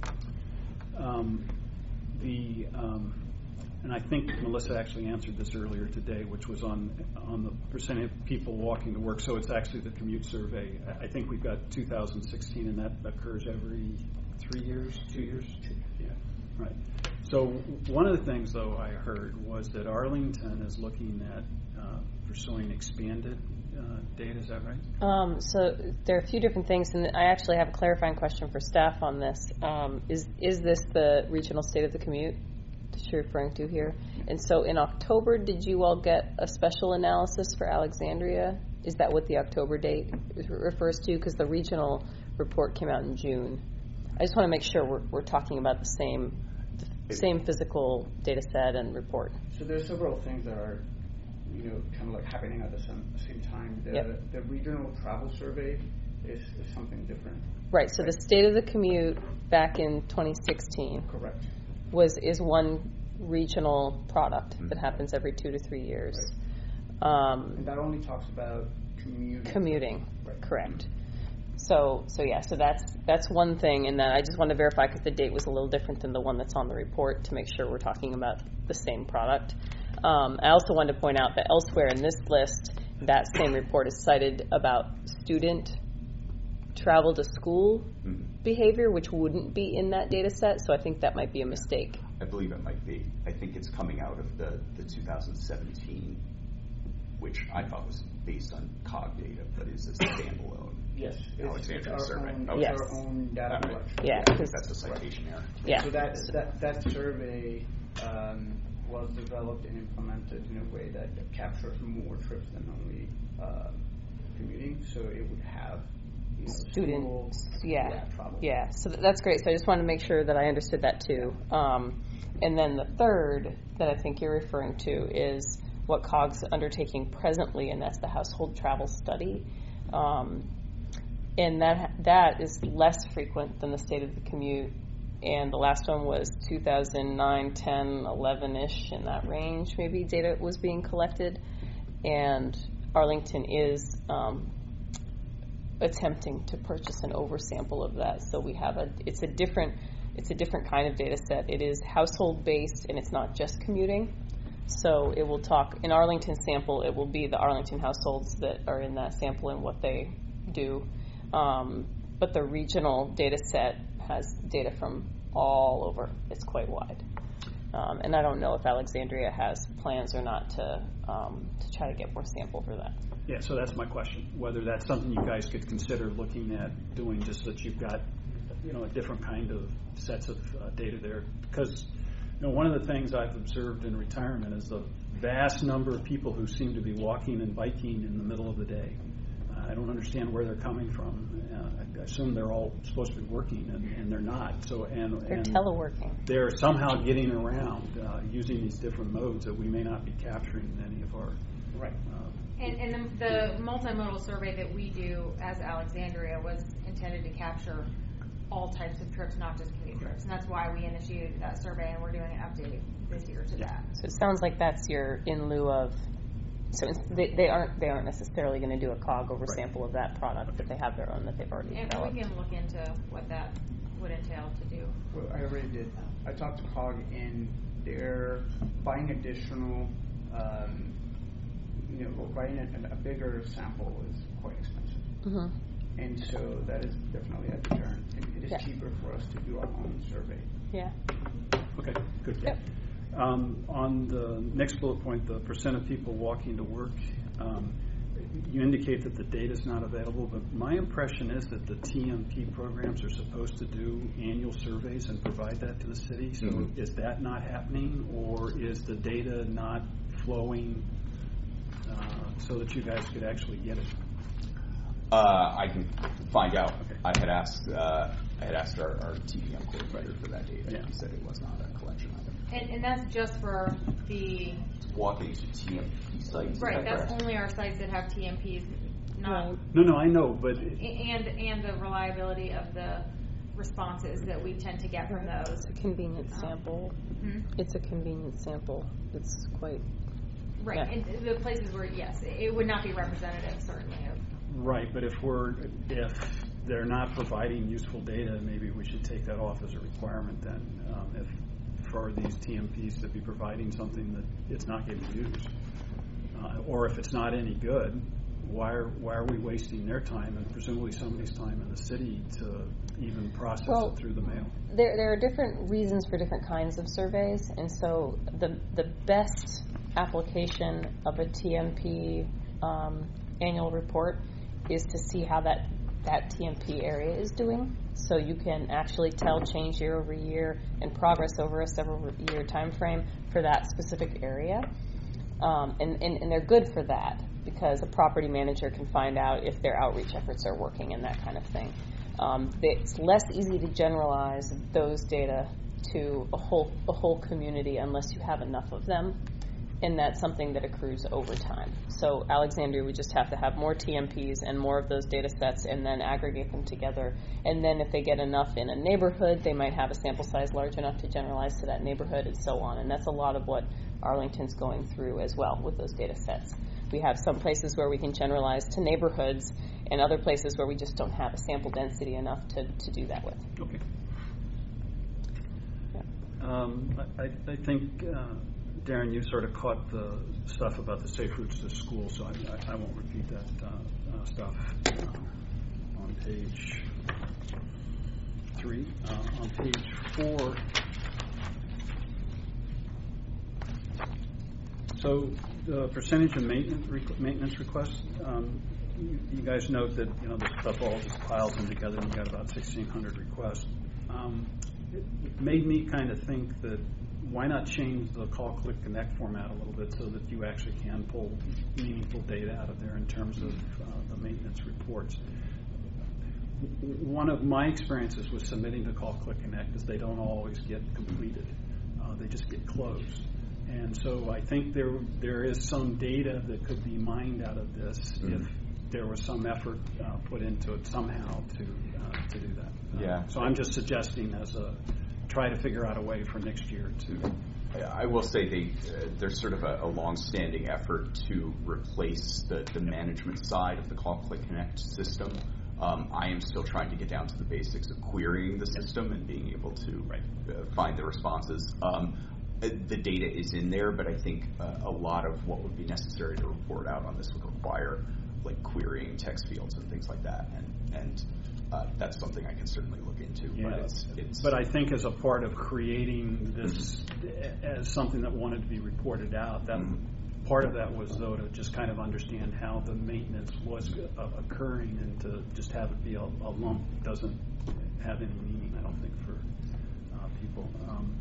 Um, the, um, and I think Melissa actually answered this earlier today, which was on on the percent of people walking to work. So it's actually the commute survey. I I think we've got two thousand sixteen, and that occurs every three years, two years? Yeah, right. So one of the things, though, I heard was that Arlington is looking at uh, pursuing expanded uh, data. Is that right?
Um, so there are a few different things, and I actually have a clarifying question for staff on this. Um, is is this the regional state of the commute that you're referring to here? And so in October, did you all get a special analysis for Alexandria? Is that what the October date refers to? Because the regional report came out in June. I just want to make sure we're, we're talking about the same the same physical data set and report.
So there's several things that are, you know, kind of like happening at the same, same time. The,
Yep.
the regional travel survey is, is something different.
Right. So the state of the commute back in twenty sixteen
Correct.
was is one regional product that happens every two to three years. Um,
And that only talks about commuting.
commuting,
Right.
correct. So, so yeah, so that's that's one thing, and that I just want to verify because the date was a little different than the one that's on the report to make sure we're talking about the same product. Um, I also wanted to point out that elsewhere in this list, that same report is cited about student travel to school
Mhm.
behavior, which wouldn't be in that data set. So I think that might be a mistake.
I believe it might be. I think it's coming out of the, the two thousand seventeen, which I thought was based on C O G data, but is a standalone.
Yes. It's,
Alexandria
it's our
survey.
own,
Okay.
it's
Yes.
our own data
All right.
collection.
Yeah.
I think that's a citation error.
Yeah.
So that, that, that survey um, was developed and implemented in a way that captures more trips than only uh, commuting. So it would have, you know, school,
Students, yeah,
travel.
yeah. So th- that's great. So I just wanted to make sure that I understood that too. Um, and then the third that I think you're referring to is what C O G's undertaking presently, and that's the household travel study. Um, and that that is less frequent than the state of the commute. And the last one was two thousand nine, ten, eleven-ish, in that range, maybe data was being collected. And Arlington is um, attempting to purchase an oversample of that. So we have a, it's a different, it's a different kind of data set. It is household based, and it's not just commuting. So it will talk, in Arlington sample, it will be the Arlington households that are in that sample and what they do. Um, but the regional data set has data from all over. It's quite wide. Um, and I don't know if Alexandria has plans or not to um, to try to get more sample for that.
Yeah, so that's my question, whether that's something you guys could consider looking at doing, just so that you've got, you know, a different kind of sets of uh, data there. Because, you know, one of the things I've observed in retirement is the vast number of people who seem to be walking and biking in the middle of the day. Uh, I don't understand where they're coming from. Uh, I assume they're all supposed to be working, and, and they're not. So, and
They're
and
teleworking.
they're somehow getting around uh, using these different modes that we may not be capturing in any of our.
Right.
Uh,
And, and the, the multimodal survey that we do as Alexandria was intended to capture all types of trips, not just commute trips. And that's why we initiated that survey, and we're doing an update this year to that.
So it sounds like that's your in lieu of. So it's, they, they aren't they aren't necessarily going to do a C O G oversample of that product, but they have their own that they've already
And
developed.
we can look into what that would entail to do.
Well, I already did. I talked to C O G, and they're buying additional, um, you know, buying a, a bigger sample is quite expensive.
Mm-hmm.
And so that is definitely a deterrent. It, it is
Yeah.
cheaper for us to do our own survey.
Yeah.
Okay, good.
Yep.
Um, on the next bullet point, the percent of people walking to work, um, you indicate that the data is not available, but my impression is that the T M P programs are supposed to do annual surveys and provide that to the city. So
Mhm.
is that not happening, or is the data not flowing uh, so that you guys could actually get it?
Uh, I can find out. Okay. I had asked. Uh, I had asked our, our T D M coordinator for that data.
Yeah.
He said it was not a collection item.
And, and that's just for the
Walking to T M P sites.
right.
That
That's
correct?
only our sites that have T M Ps, not
Right.
No, no, I know, but
and and the reliability of the responses that we tend to get from those.
It's a convenient sample.
Hmm?
It's a convenient sample. It's quite.
Right,
Yeah.
and the places where yes, it would not be representative certainly of.
right. But if we're if they're not providing useful data, maybe we should take that off as a requirement then. Um, if for these T M Ps to be providing something that it's not getting used, uh, or if it's not any good, why are why are we wasting their time and presumably somebody's time in the city to even process
Well,
it through the mail?
There, there are different reasons for different kinds of surveys, and so the the best application of a T M P um, annual report is to see how that, that T M P area is doing. So you can actually tell change year over year and progress over a several year time frame for that specific area. Um, and, and, and they're good for that because a property manager can find out if their outreach efforts are working and that kind of thing. Um, it's less easy to generalize those data to a whole a whole community unless you have enough of them, and that's something that accrues over time. So Alexandria would just have to have more T M Ps and more of those data sets and then aggregate them together. And then if they get enough in a neighborhood, they might have a sample size large enough to generalize to that neighborhood and so on. And that's a lot of what Arlington's going through as well with those data sets. We have some places where we can generalize to neighborhoods and other places where we just don't have a sample density enough to, to do that with.
Okay.
Yeah.
Um, I, I think, uh, Darren, you sort of caught the stuff about the safe routes to school, so I, I, I won't repeat that uh, uh, stuff uh, on page three. Uh, on page four, so the percentage of maintenance requ- maintenance requests. Um, you, you guys note that you know the stuff all just piles in together, and we got about sixteen hundred requests. Um, it, it made me kind of think that why not change the call, click, connect format a little bit so that you actually can pull meaningful data out of there in terms of uh, the maintenance reports. One of my experiences with submitting to call, click, connect is they don't always get completed. Uh, they just get closed. And so I think there there is some data that could be mined out of this mm-hmm. if there was some effort uh, put into it somehow to uh, to do that.
Yeah.
Uh, so I'm just suggesting as a try to figure out a way for next year to.
I will say they, uh, there's sort of a, a long-standing effort to replace the, the management side of the Call, Click, Connect system. Um, I am still trying to get down to the basics of querying the system and being able to
right.
uh, find the responses. Um, the data is in there, but I think uh, a lot of what would be necessary to report out on this would require like querying text fields and things like that, and and uh, that's something I can certainly look into.
Yeah.
But it's, it's
but I think as a part of creating this as something that wanted to be reported out, that mm-hmm. part of that was though to just kind of understand how the maintenance was uh, occurring, and to just have it be a, a lump doesn't have any meaning, I don't think, for uh, people. Um,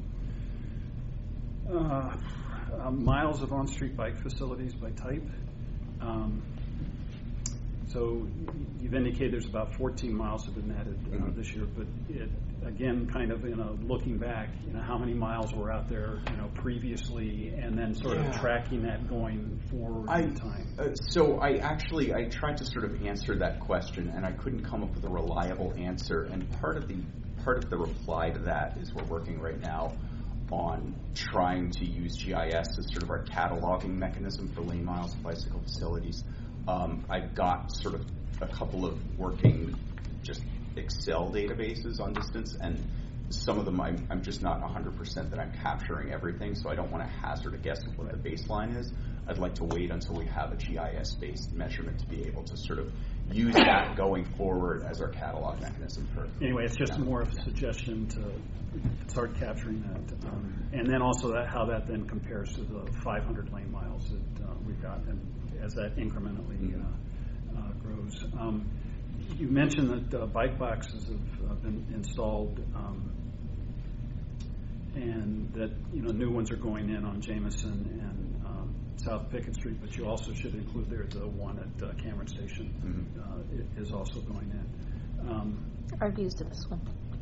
uh, uh, miles of on-street bike facilities by type. Um, So you've indicated there's about fourteen miles have been added uh, mm-hmm. this year, but it, again, kind of you know looking back, you know how many miles were out there, you know, previously, and then sort yeah. of tracking that going forward
I,
in time.
Uh, so I actually I tried to sort of answer that question, and I couldn't come up with a reliable answer. And part of the part of the reply to that is we're working right now on trying to use G I S as sort of our cataloging mechanism for lane miles of bicycle facilities. Um, I've got sort of a couple of working just Excel databases on distance, and some of them I'm, I'm just not one hundred percent that I'm capturing everything, so I don't want to hazard a guess of what the baseline is. I'd like to wait until we have a G I S-based measurement to be able to sort of use that going forward as our catalog mechanism for.
Anyway, it's just more of a suggestion to start capturing that, um, and then also that how that then compares to the five hundred lane miles that uh, we've got, and as that incrementally uh, uh, grows. Um, you mentioned that uh, bike boxes have uh, been installed, um, and that you know new ones are going in on Jameson and um, South Pickett Street, but you also should include there the one at uh, Cameron Station
Mhm.
uh, i- is also going in. Um,
I've used it this one.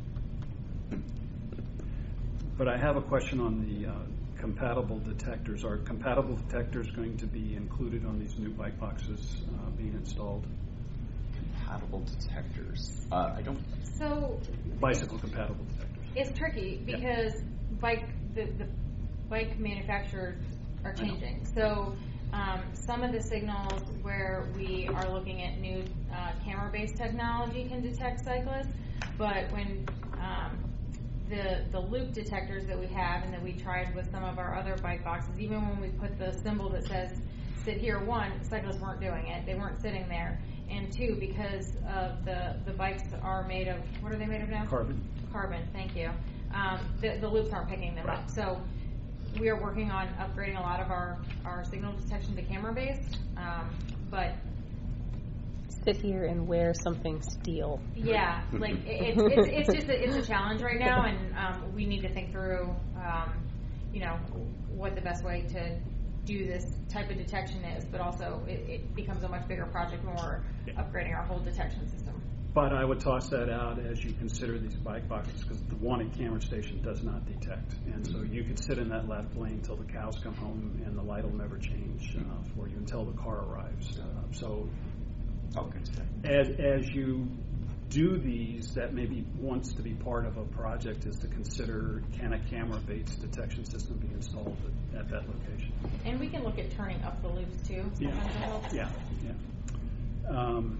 But I have a question on the uh, compatible detectors. Are compatible detectors going to be included on these new bike boxes uh, being installed?
Compatible detectors. Uh, I don't.
So
Bicycle compatible detectors.
it's tricky
Yeah.
because bike the, the bike manufacturers are changing. So um, some of the signals where we are looking at new uh, camera-based technology can detect cyclists, but when um, the the loop detectors that we have and that we tried with some of our other bike boxes, even when we put the symbol that says sit here, one, cyclists weren't doing it. They weren't sitting there. And two, because of the, the bikes are made of, what are they made of now?
Carbon.
Carbon, thank you. Um, the, the loops aren't picking them up. So we are working on upgrading a lot of our, our signal detection to camera-based, um, but
Sit here and wear something steel.
yeah, like it, it's, it's it's just a, it's a challenge right now, and um, we need to think through, um, you know, what the best way to do this type of detection is. But also, it, it becomes a much bigger project when we're upgrading our whole detection system.
But I would toss that out as you consider these bike boxes, because the one at Cameron Station does not detect. And so you could sit in that left lane till the cows come home, and the light will never change uh, for you until the car arrives. Uh, so
Okay.
as, as you do these, that maybe wants to be part of a project is to consider, can a camera-based detection system be installed at, at that location?
And we can look at turning up the loops too.
Yeah,
Sometimes that helps.
yeah, yeah. Um,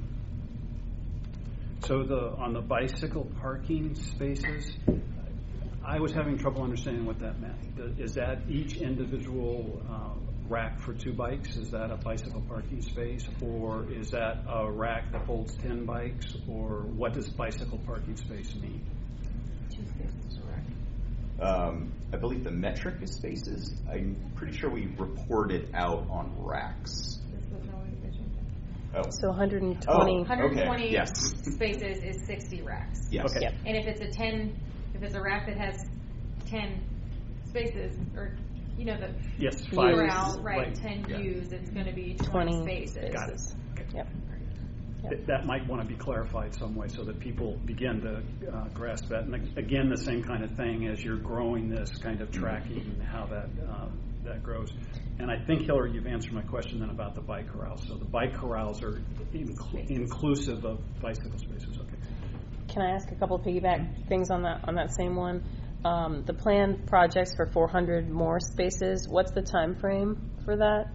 so the on the bicycle parking spaces, I was having trouble understanding what that meant. The- Is that each individual uh, rack for two bikes? Is that a bicycle parking space, or is that a rack that holds ten bikes, or what does bicycle parking space mean?
Two spaces, correct.
Um, I believe the metric is spaces. I'm pretty sure we report it out on racks.
This was no revision.
Oh.
So one hundred twenty.
Oh.
one hundred twenty
Okay, yes.
spaces is sixty racks.
Yes.
Okay.
Yep.
And if it's a ten, if it's a rack that has ten spaces, or, you know, the
Yes,
four
five.
out, right,
Right.
ten
Yeah.
views, it's going to be
twenty
twenty spaces.
Got it.
Yep.
Th- That might want to be clarified some way so that people begin to uh, grasp that. And ag- again, the same kind of thing as you're growing this, kind of tracking how that um, that grows. And I think, Hillary, you've answered my question then about the bike corrals. So the bike corrals are inclu- inclusive of bicycle spaces. Okay.
Can I ask a couple of piggyback things on that on that same one? Um, the planned projects for four hundred more spaces. What's the time frame for that?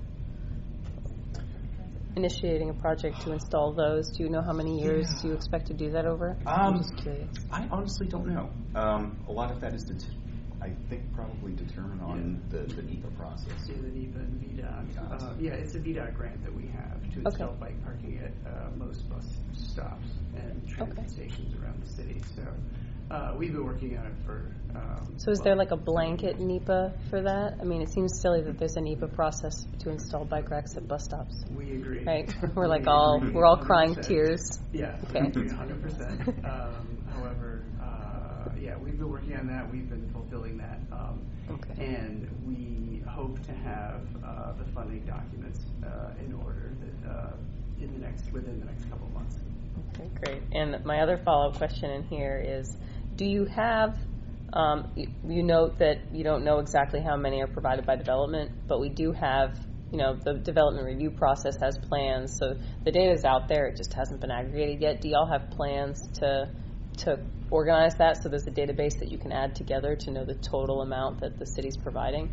Initiating a project to install those. Do you know how many years
Yeah.
you expect to do that over?
Um,
I'm just curious.
I honestly don't know. Um, a lot of that is, det- I think, probably determined on the, the NEPA process.
Yeah, the NEPA and V DOT. Uh, yeah, it's a V DOT grant that we have to
Okay.
install bike parking at uh, most bus stops and transit
Okay.
stations around the city. So uh, we've been working on it for. Um,
So is there like a blanket NEPA for that? I mean, it seems silly that there's a NEPA process to install bike racks at bus stops.
We agree.
Right? We're
We
like all
agree
we're all
one hundred
crying
percent.
tears.
Yeah,
Okay.
we agree one hundred percent. Um, however, uh, yeah, we've been working on that. We've been fulfilling that. Um,
Okay.
And we hope to have uh, the funding documents uh, in order that, uh, in the next within the next couple of months.
Okay, great. And my other follow-up question in here is, do you have, um, you, you note that you don't know exactly how many are provided by development, but we do have, you know, the development review process has plans, so the data is out there, it just hasn't been aggregated yet. Do y'all have plans to to organize that so there's a database that you can add together to know the total amount that the city's providing?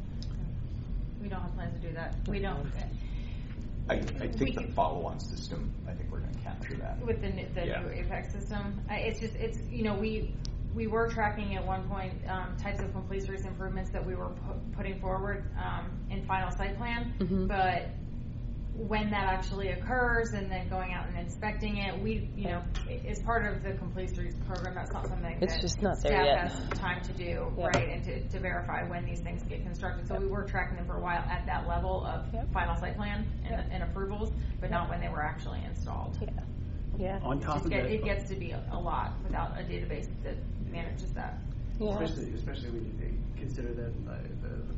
We don't have plans to do that. We don't.
I, I think
We-
the follow-on system, I think we're going to capture that.
With the, n- the
Yeah.
new Apex system, I- it's just, it's, you know, we, we were tracking at one point um, types of complete streets improvements that we were pu- putting forward um, in final site plan,
Mhm.
but when that actually occurs and then going out and inspecting it, we, you know, as part of the complete streets program, that's not something
It's
that
just not there
staff
yet.
has time to do,
Yeah.
right, and to, to verify when these things get constructed. So we were tracking them for a while at that level of
Yep.
final site plan and,
Yep.
and approvals, but not when they were actually installed.
Yeah. Yeah.
On
It
top
just
of
get,
that,
it gets to be a, a lot without a database that manages that.
Yeah.
Especially, especially when you think, consider that uh, the, the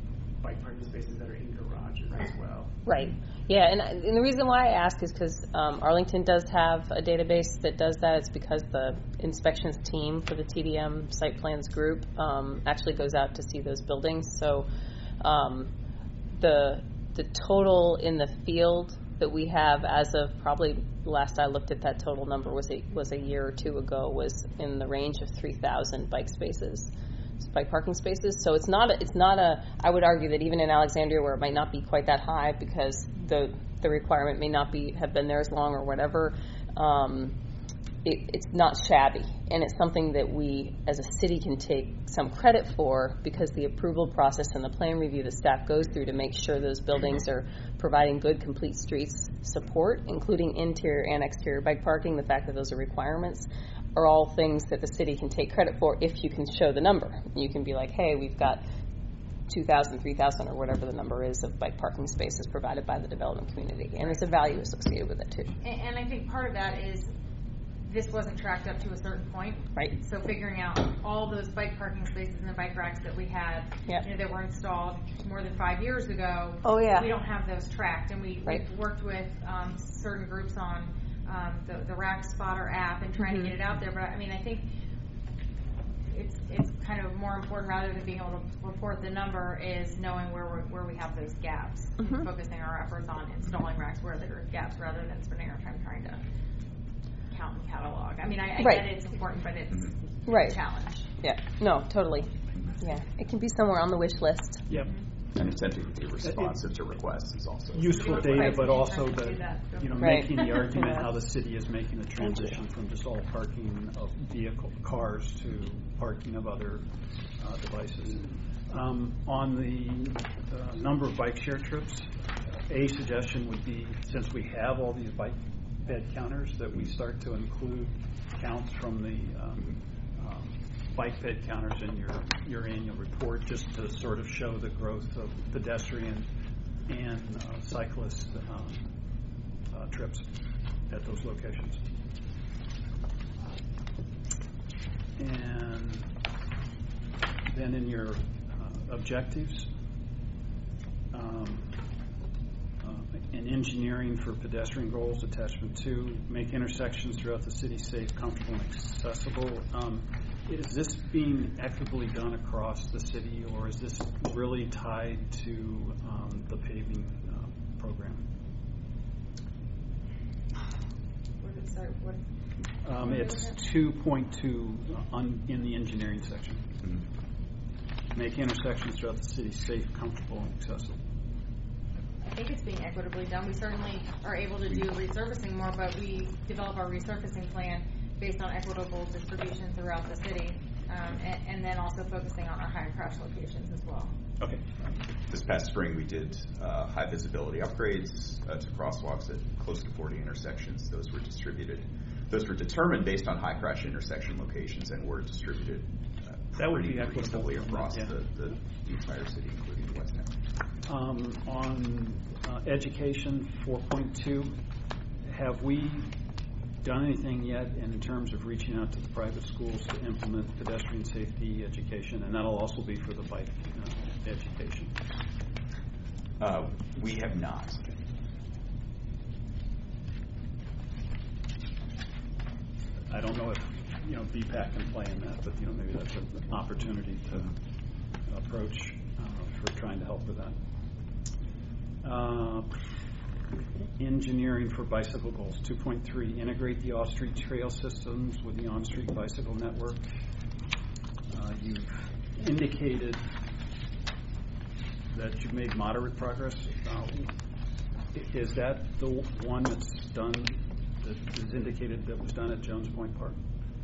bike parking spaces that are in garages as well.
Right. Yeah, and, and the reason why I ask is because um, Arlington does have a database that does that. It's because the inspections team for the T D M site plans group um, actually goes out to see those buildings. So um, the the total in the field that we have as of probably last I looked at, that total number was a, was a year or two ago, was in the range of three thousand bike spaces. Bike parking spaces. So it's not a, it's not a, I would argue that even in Alexandria, where it might not be quite that high because the the requirement may not be have been there as long or whatever, um, it, it's not shabby, and it's something that we as a city can take some credit for, because the approval process and the plan review that staff goes through to make sure those buildings are providing good complete streets support, including interior and exterior bike parking, the fact that those are requirements, are all things that the city can take credit for if you can show the number. You can be like, hey, we've got two thousand, three thousand, or whatever the number is of bike parking spaces provided by the development community. And there's a value associated with it, too.
And, and I think part of that is this wasn't tracked up to a certain point.
Right.
So figuring out all those bike parking spaces and the bike racks that we had,
yep.
you know, that were installed more than five years ago.
Oh, yeah.
We don't have those tracked. And we,
right.
we've worked with um, certain groups on Um, the, the Rack Spotter app and trying mm-hmm. to get it out there, but I mean, I think it's it's kind of more important, rather than being able to report the number, is knowing where we're, where we have those gaps, mm-hmm. and focusing our efforts on installing racks where there are gaps, rather than spending our time trying to count and catalog. I mean, I, I
right.
get it, it's important, but it's, it's
right.
a challenge.
Yeah, no, totally. Yeah, it can be somewhere on the wish list.
Yep.
And attempting to be responsive to requests is also
useful data,
right.
but also the, you know,
right.
making the argument how the city is making the transition from just all parking of vehicle cars to parking of other uh, devices. Um, on the uh, number of bike share trips, a suggestion would be, since we have all these bike bed counters, that we start to include counts from the um, um, bike bed counters in your, your annual report, just to sort of show the growth of pedestrian and uh, cyclist um, uh, trips at those locations. And then in your uh, objectives, um, uh, in engineering for pedestrian goals, attachment two, make intersections throughout the city safe, comfortable, and accessible. Um, Is this being equitably done across the city, or is this really tied to um, the paving uh, program?
What is, sorry, what?
Um, it's two point two on, in the engineering section. Mm-hmm. Make intersections throughout the city safe, comfortable, and accessible.
I think it's being equitably done. We certainly are able to do resurfacing more, but we develop our resurfacing plan based on equitable distribution throughout the city, um, and, and then also focusing on our high crash locations as well.
Okay. This past spring, we did uh, high visibility upgrades uh, to crosswalks at close to forty intersections. Those were distributed. Those were determined based on high crash intersection locations and were distributed uh,
that would be
equitably across
yeah.
the, the, the entire city, including the West End.
Um, on uh, education four point two, have we done anything yet in terms of reaching out to the private schools to implement pedestrian safety education? And that'll also be for the bike uh, education.
Uh, we have not.
I don't know if, you know, B PAC can play in that, but, you know, maybe that's an opportunity to approach uh, for trying to help with that. Uh, engineering for bicycle goals, two point three, integrate the off-street trail systems with the on-street bicycle network. Uh, you've indicated that you've made moderate progress. Uh, is that the one that's done, that is indicated that was done at Jones Point Park?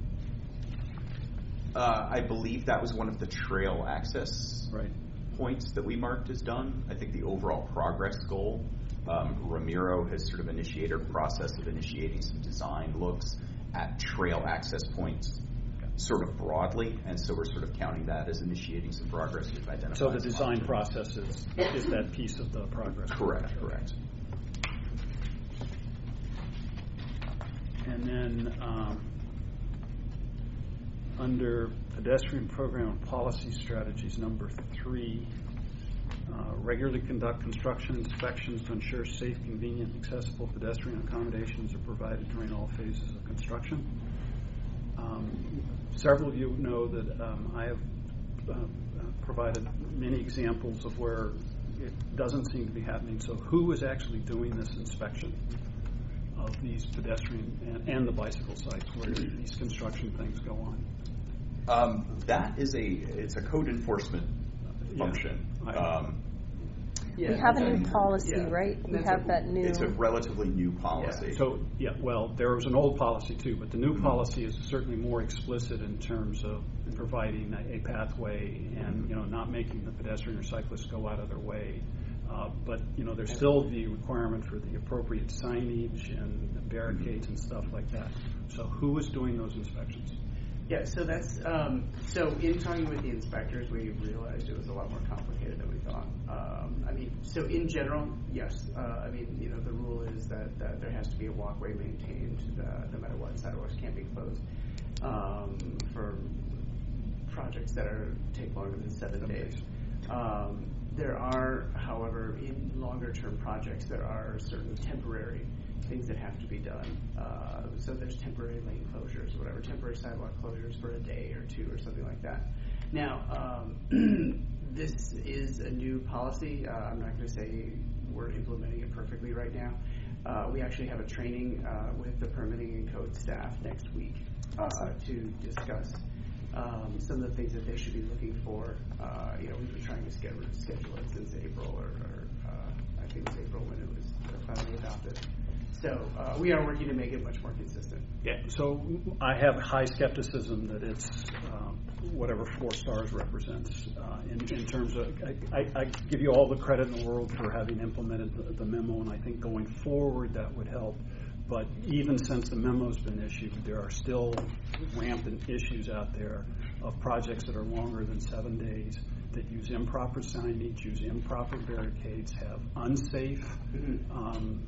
Uh, I believe that was one of the trail access
right.
points that we marked as done. I think the overall progress goal, um, Ramiro has sort of initiated a process of initiating some design looks at trail access points sort of broadly, and so we're sort of counting that as initiating some progress. We've identified
so the design process is, is that piece of the progress?
Correct, correct.
And then um, under pedestrian program and policy strategies, number three, uh, regularly conduct construction inspections to ensure safe, convenient, accessible pedestrian accommodations are provided during all phases of construction. Um, several of you know that um, I have uh, provided many examples of where it doesn't seem to be happening. So who is actually doing this inspection of these pedestrian and, and the bicycle sites where these construction things go on?
Um, that is a it's a code enforcement function.
Yeah.
Um,
We have a new policy,
Yeah.
right? We
That's
have
a-
that new.
it's a relatively new policy.
So, yeah, well, there was an old policy too, but the new policy is certainly more explicit in terms of providing a, a pathway and, you know, not making the pedestrian or cyclists go out of their way. Uh, but, you know, there's still the requirement for the appropriate signage and barricades and stuff like that. So who is doing those inspections?
Yeah, so that's, um, so in talking with the inspectors, we realized it was a lot more complicated than we thought. Um, I mean, so in general, yes, uh, I mean, you know, the rule is that, that there has to be a walkway maintained, uh, no matter what, sidewalks can't be closed, um, for projects that are, take longer than seven days. Um, there are, however, in longer term projects, there are certain temporary things that have to be done. Uh, so there's temporary lane closures, whatever, temporary sidewalk closures for a day or two or something like that. Now, um, this is a new policy. Uh, I'm not going to say we're implementing it perfectly right now. Uh, we actually have a training uh, with the permitting and code staff next week uh, to discuss um, some of the things that they should be looking for. Uh, you know, we've been trying to schedule, schedule it since April, or, or uh, I think it was April when it was finally adopted. So uh, we are working to make it much more consistent.
Yeah, so I have high skepticism that it's um, whatever four stars represents uh, in, in terms of, I, I, I give you all the credit in the world for having implemented the, the memo, and I think going forward that would help. But even since the memo's been issued, there are still rampant issues out there of projects that are longer than seven days that use improper signage, use improper barricades, have unsafe
Mm-hmm.
um,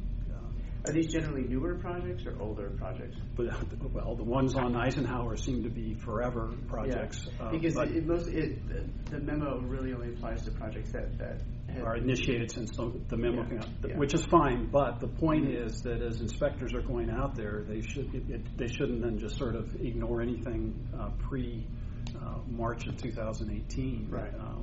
Are these generally newer projects or older projects?
But, well, the ones on Eisenhower seem to be forever projects.
Yeah.
uh,
Because
but
it, most, it, the, the memo really only applies to projects that, that have
are initiated since the, the memo
Yeah.
came out,
Yeah.
which is fine. But the point is that as inspectors are going out there, they should it, it, they shouldn't then just sort of ignore anything uh, pre uh, March of two thousand eighteen.
Right.
Um,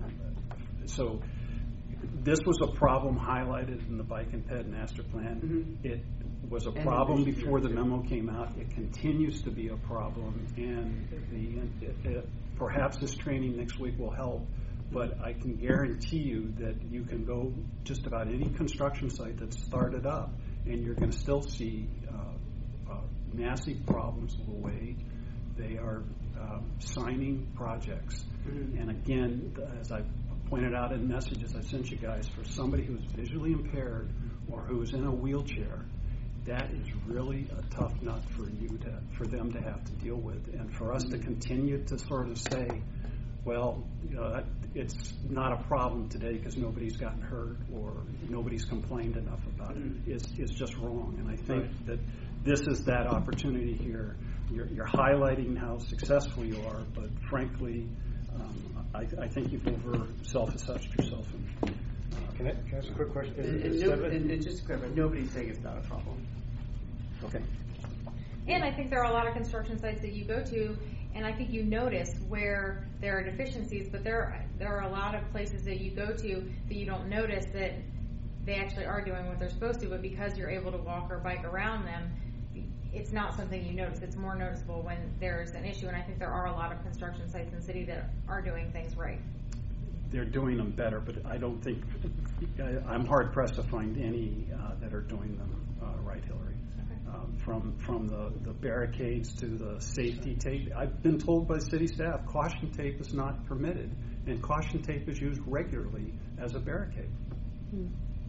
so this was a problem highlighted in the Bike and Ped Master Plan.
Mhm.
It was a
And
problem
this
before
year,
the
too.
memo came out. It continues to be a problem, and the it, it, perhaps this training next week will help. But I can guarantee you that you can go just about any construction site that's started up, and you're going to still see uh, uh, massive problems the way they are um, signing projects.
Mhm.
And again, as I pointed out in messages I sent you guys, for somebody who's visually impaired or who's in a wheelchair, that is really a tough nut for you to, for them to have to deal with. And for us to continue to sort of say, well, you know, that, it's not a problem today because nobody's gotten hurt or nobody's complained enough about it, is, is just wrong. And I think
Right.
that this is that opportunity here. You're, you're highlighting how successful you are, but frankly, um, I, I think you've over self-assessed yourself. And, uh,
Can I, can I ask a quick question? Is
And,
it
and, no,
seven-
and, and just to clarify, nobody's saying it's not a problem.
okay.
And I think there are a lot of construction sites that you go to, and I think you notice where there are deficiencies, but there are, there are a lot of places that you go to that you don't notice that they actually are doing what they're supposed to, but because you're able to walk or bike around them, it's not something you notice. It's more noticeable when there's an issue, and I think there are a lot of construction sites in the city that are doing things right.
They're doing them better, but I don't think, I, I'm hard pressed to find any uh, that are doing them uh, right, Hillary. Um, from from the, the barricades to the safety tape. I've been told by city staff caution tape is not permitted, and caution tape is used regularly as a barricade.
Hmm.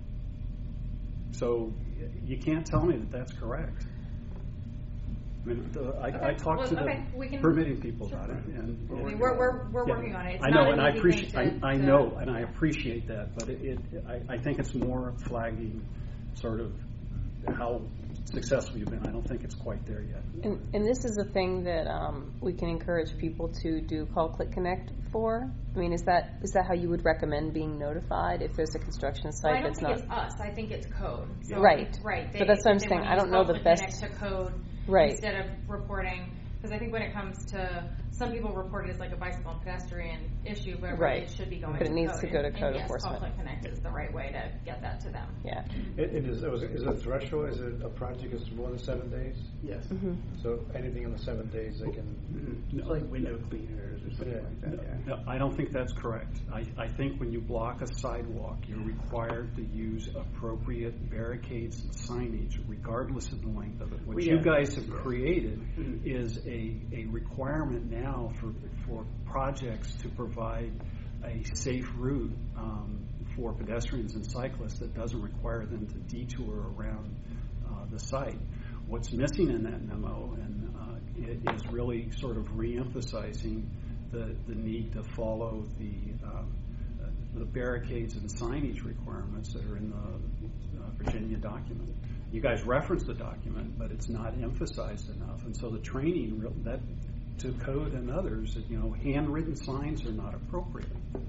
So y- you can't tell me that that's correct. I mean, the, I, I talked
Well,
to the
okay, we can-
permitting people about it, and
I mean, we're, we're, we're
yeah.
working on it. It's
I
not
know,
an
and I
easy
appreciate.
thing to-
I, I
to-
know, and I appreciate that, but it. it I, I think it's more flagging, sort of, how successful you've been. I don't think it's quite there yet.
And, and this is a thing that um, we can encourage people to do call, click, connect for. I mean, is that is that how you would recommend being notified if there's a construction site
Well, I don't
that's
think
not?
it's us. I think it's code. So
Right.
Right. They,
But that's what I'm
they
saying.
wanna
I
use
don't know
call,
the
click,
best-
connect to code
Right.
instead of reporting. Because I think when it comes to, some people report it as like a bicycle and pedestrian issue, but
Right.
really it should be going
But it
to
needs
code.
to go to
And-
code
and yes,
enforcement.
call, click, connect is the right way to get that to them.
Yeah.
It, it is, is it a threshold, is it a project is more than seven days?
Yes.
Mm-hmm.
So anything in the seven days they can,
Mm-hmm. It's like window cleaners or something
Yeah.
like that. Yeah.
No, I don't think that's correct. I, I think when you block a sidewalk, you're required to use appropriate barricades and signage regardless of the length of it. What
Well,
you
yeah.
guys have created
Mhm.
is a, a requirement now for, for projects to provide a safe route um, for pedestrians and cyclists that doesn't require them to detour around uh, the site. What's missing in that memo and uh, it is really sort of re-emphasizing the, the need to follow the um, uh, the barricades and signage requirements that are in the uh, Virginia document. You guys reference the document, but it's not emphasized enough, and so the training re- that to code and others, you know, handwritten signs are not appropriate.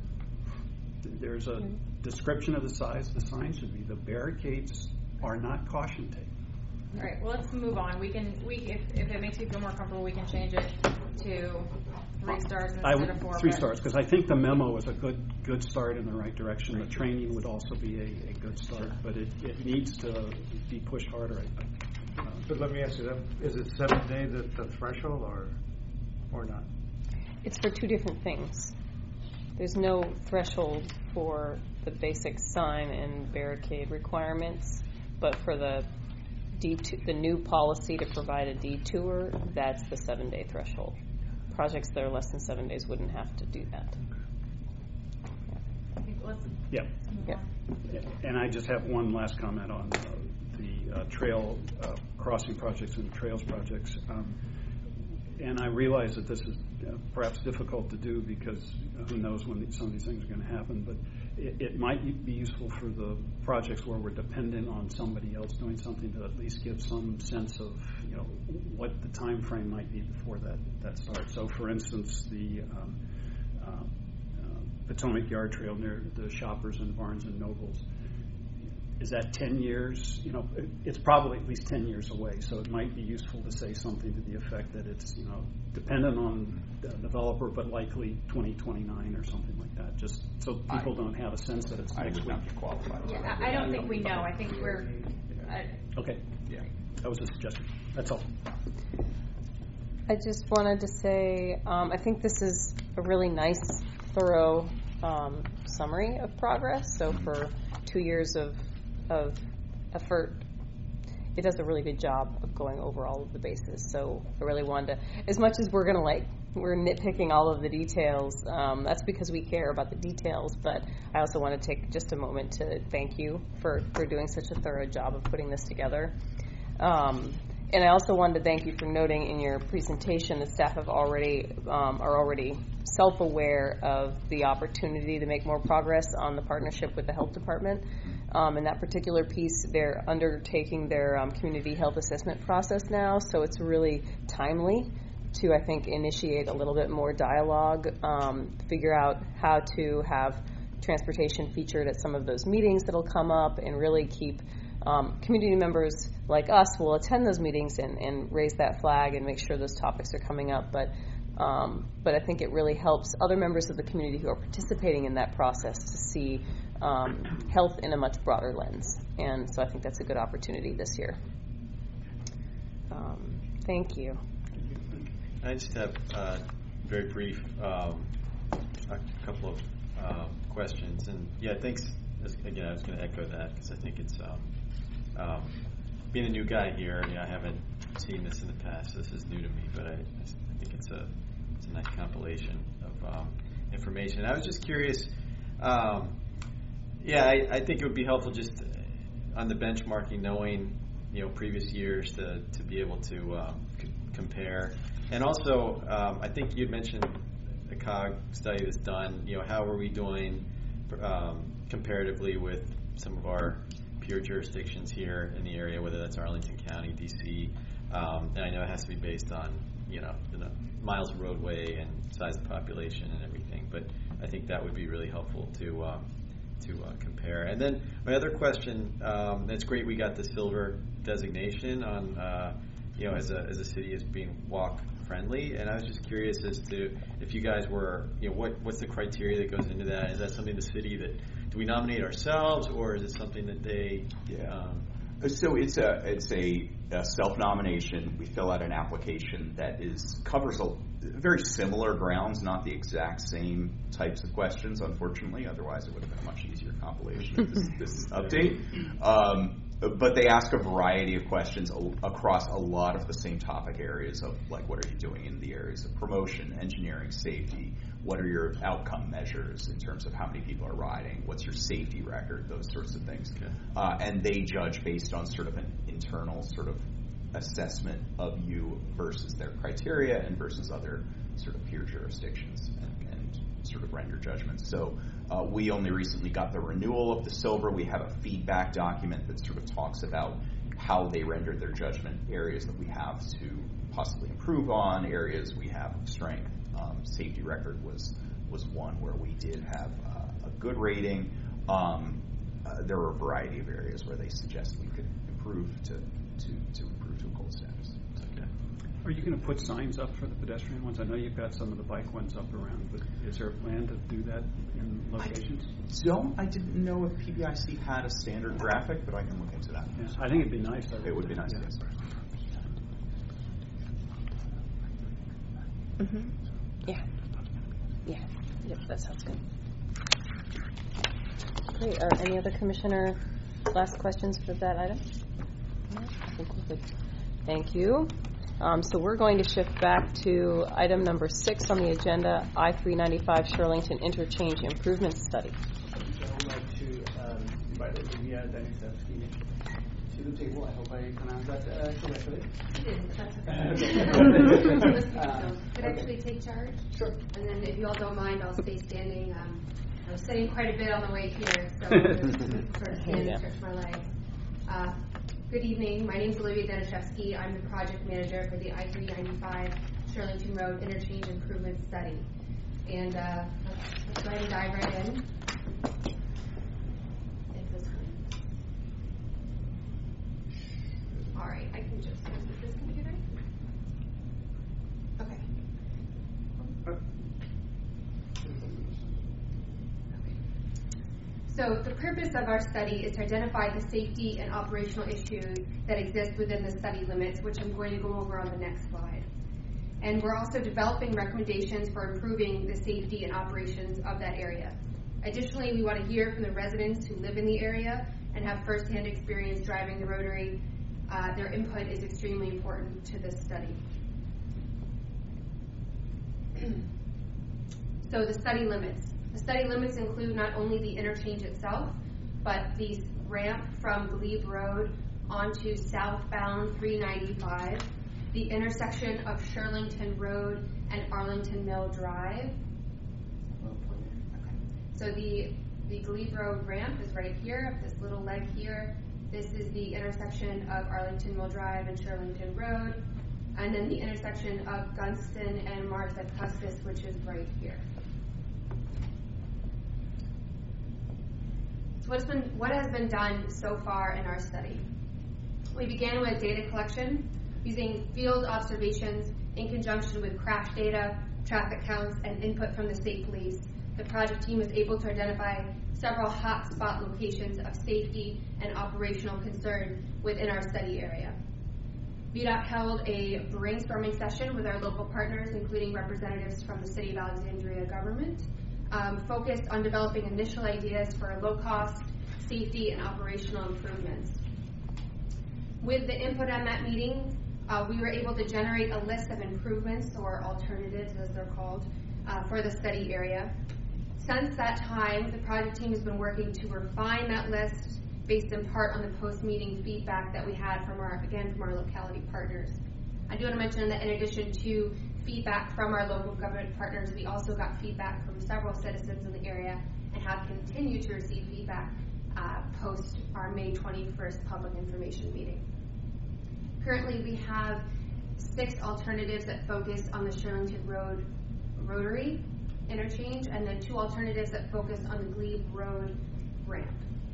There's a description of the size the sign should be. The barricades are not caution tape.
All right, well, let's move on. We can, we, if, if it makes you feel more comfortable, we can change it to three stars
I
instead
would,
of four.
three
but-
stars, because I think the memo is a good good start in the right direction. The training would also be a, a good start, but it, it needs to be pushed harder, I think. Uh,
but let me ask you, that, is it seven day the, the threshold or, or not?
It's for two different things. There's no threshold for the basic sign and barricade requirements, but for the detour, the new policy to provide a detour, that's the seven-day threshold. Projects that are less than seven days wouldn't have to do that.
I think let's
Yeah.
move
Yeah.
on.
And I just have one last comment on uh, the uh, trail uh, crossing projects and trails projects. Um, and I realize that this is uh, perhaps difficult to do because who knows when some of these things are going to happen, but it, it might be useful for the projects where we're dependent on somebody else doing something to at least give some sense of, you know, what the time frame might be before that, that starts. So, for instance, the um, uh, uh, Potomac Yard Trail near the Shoppers and Barnes and Nobles, is that ten years? You know, it, it's probably at least ten years away, so it might be useful to say something to the effect that it's, you know, dependent on the developer, but likely twenty twenty-nine or something like that, just so people
I-
don't have a sense that it's
I
next
would
week.
not be qualified.
Yeah, I I don't think we know. I think we're, I-
Okay,
Yeah.
that was a suggestion. That's all.
I just wanted to say, um, I think this is a really nice, thorough um, summary of progress. So for two years of of effort, it does a really good job of going over all of the bases. So I really wanted to, as much as we're going to like, we're nitpicking all of the details, um, that's because we care about the details, but I also want to take just a moment to thank you for, for doing such a thorough job of putting this together. Um, and I also wanted to thank you for noting in your presentation that staff have already um, are already self-aware of the opportunity to make more progress on the partnership with the health department. Um, in that particular piece, they're undertaking their um, community health assessment process now, so it's really timely to, I think, initiate a little bit more dialogue, um, figure out how to have transportation featured at some of those meetings that'll come up, and really keep um, community members like us will attend those meetings and, and raise that flag and make sure those topics are coming up. But um, but I think it really helps other members of the community who are participating in that process to see um, health in a much broader lens. And so I think that's a good opportunity this year. Um, thank you.
I just have uh, very brief, um, a couple of um, questions, and yeah, thanks. Again, I was going to echo that because I think it's um, um, being a new guy here. You know, I haven't seen this in the past. This is new to me, but I, I think it's a it's a nice compilation of um, information. I was just curious. Um, yeah, I, I think it would be helpful just on the benchmarking, knowing you know previous years to to be able to um, c- compare. And also, um, I think you had mentioned a C O G study that's done. You know, how are we doing um, comparatively with some of our peer jurisdictions here in the area, whether that's Arlington County, D C, um, and I know it has to be based on, you know, the miles of roadway and size of population and everything, but I think that would be really helpful to um, to uh, compare. And then my other question, um, it's great we got the silver designation on, uh, you know, as a as a city as being walk friendly, and I was just curious as to if you guys were, you know, what what's the criteria that goes into that? Is that something the city that, do we nominate ourselves, or is it something that they?
Yeah.
Um,
So it's a it's a, a self-nomination. We fill out an application that is covers a very similar grounds, not the exact same types of questions, unfortunately. Otherwise, it would have been a much easier compilation of this, this update. Um, but they ask a variety of questions a- across a lot of the same topic areas of, like, what are you doing in the areas of promotion, engineering, safety? What are your outcome measures in terms of how many people are riding? What's your safety record? Those sorts of things.
Okay.
Uh, and they judge based on sort of an internal sort of assessment of you versus their criteria and versus other sort of peer jurisdictions, and, and sort of render judgments. So uh, we only recently got the renewal of the silver. We have a feedback document that sort of talks about how they rendered their judgment, areas that we have to possibly improve on, areas we have of strength. Um, safety record was was one where we did have uh, a good rating. Um, uh, there were a variety of areas where they suggested we could improve to to, to improve to a gold status.
okay.
Are you going to put signs up for the pedestrian ones? I know you've got some of the bike ones up around, but is there a plan to do that in locations?
I don't. I didn't know if P B I C had a standard graphic, but I can look into that.
Yeah, I think it'd be nice.
It would be nice.
Yeah.
Yes.
Mm-hmm. Yeah. Yeah. Yep, that sounds good. Great. Are any other commissioner last questions for that item? No, I think we're good. Thank you. Um, so we're going to shift back to item number six on the agenda, I three ninety-five Shirlington Interchange Improvement Study.
I would like to um, invite Olivia Danishevsky to the table. I hope I pronounced that uh, correctly.
You didn't, that's okay. um, could
okay.
actually take charge?
Sure.
And then if you all don't mind, I'll stay standing. Um, I was sitting quite a bit on the way here, so I'll just sort of stand and stretch my legs. Uh, good evening. My name is Olivia Danishevsky. I'm the project manager for the I three ninety-five Shirlington Road Interchange Improvement Study. And uh, let's, let's go ahead and dive right in. If this one. All right, I can just use this computer. Okay. So the purpose of our study is to identify the safety and operational issues that exist within the study limits, which I'm going to go over on the next slide. And we're also developing recommendations for improving the safety and operations of that area. Additionally, we want to hear from the residents who live in the area and have firsthand experience driving the Rotary. Uh, their input is extremely important to this study. So the study limits. The study limits include not only the interchange itself, but the ramp from Glebe Road onto southbound three ninety-five, the intersection of Shirlington Road and Arlington Mill Drive. Okay. So the, the Glebe Road ramp is right here, this little leg here. This is the intersection of Arlington Mill Drive and Shirlington Road. And then the intersection of Gunston and Martha Custis, which is right here. So what's been, what has been done so far in our study? We began with data collection using field observations in conjunction with crash data, traffic counts, and input from the state police. The project team was able to identify several hotspot locations of safety and operational concern within our study area. V DOT held a brainstorming session with our local partners, including representatives from the City of Alexandria government, um, focused on developing initial ideas for low-cost, safety, and operational improvements. With the input on that meeting, uh, we were able to generate a list of improvements, or alternatives as they're called, uh, for the study area. Since that time, the project team has been working to refine that list based in part on the post-meeting feedback that we had from our, again, from our locality partners. I do want to mention that in addition to feedback from our local government partners, we also got feedback from several citizens in the area and have continued to receive feedback uh, post our May twenty-first public information meeting. Currently, we have six alternatives that focus on the Shirlington Road rotary interchange, and then two alternatives that focus on the Glebe Road ramp.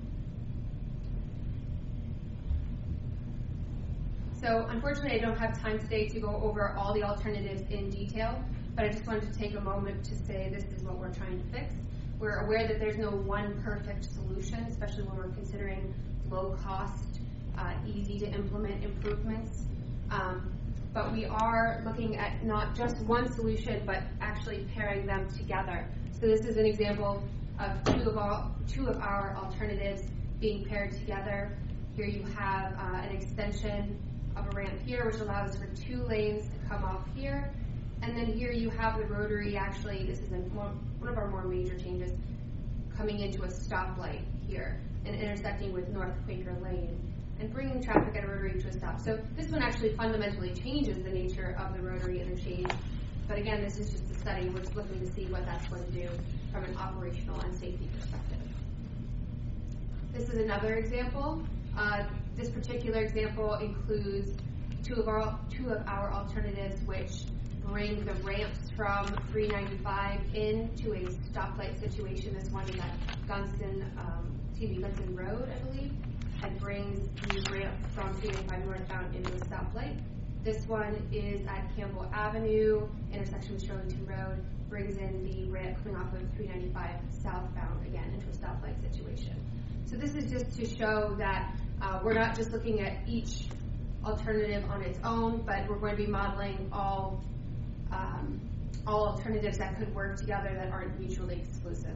So unfortunately, I don't have time today to go over all the alternatives in detail, but I just wanted to take a moment to say this is what we're trying to fix. We're aware that there's no one perfect solution, especially when we're considering low cost, uh, easy to implement improvements. Um, but we are looking at not just one solution, but actually pairing them together. So this is an example of two of, all, two of our alternatives being paired together. Here you have uh, an extension of a ramp here, which allows for two lanes to come off here. And then here you have the rotary, actually, this is a more, one of our more major changes, coming into a stoplight here and intersecting with North Quaker Lane and bringing traffic at a rotary to a stop. So this one actually fundamentally changes the nature of the rotary interchange. But again, this is just a study. We're just looking to see what that's going to do from an operational and safety perspective. This is another example. Uh, this particular example includes two of our two of our alternatives, which bring the ramps from three ninety-five into a stoplight situation. This one is at Gunston, um, excuse me, Gunston Road, I believe, and brings the ramp from three ninety-five northbound into a stoplight. This one is at Campbell Avenue, intersection with Shirlington Road, brings in the ramp coming off of three ninety-five southbound, again, into a stoplight situation. So this is just to show that uh, we're not just looking at each alternative on its own, but we're going to be modeling all um, all alternatives that could work together that aren't mutually exclusive.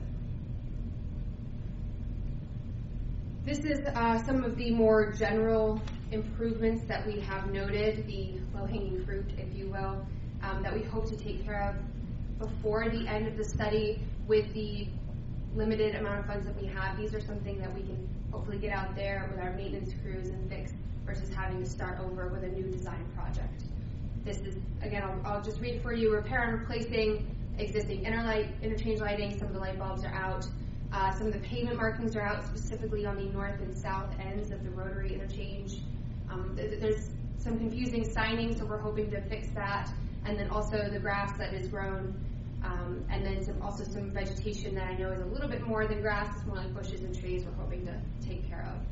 This is uh, some of the more general improvements that we have noted, the low-hanging fruit, if you will, um, that we hope to take care of before the end of the study with the limited amount of funds that we have. These are something that we can hopefully get out there with our maintenance crews and fix versus having to start over with a new design project. This is, again, I'll, I'll just read it for you. Repair and replacing existing interlight, interchange lighting. Some of the light bulbs are out. Uh, some of the pavement markings are out, specifically on the north and south ends of the rotary interchange. Um, th- there's some confusing signage, so we're hoping to fix that. And then also the grass that is grown. Um, and then some, also some vegetation that I know is a little bit more than grass. It's more like bushes and trees we're hoping to take care of.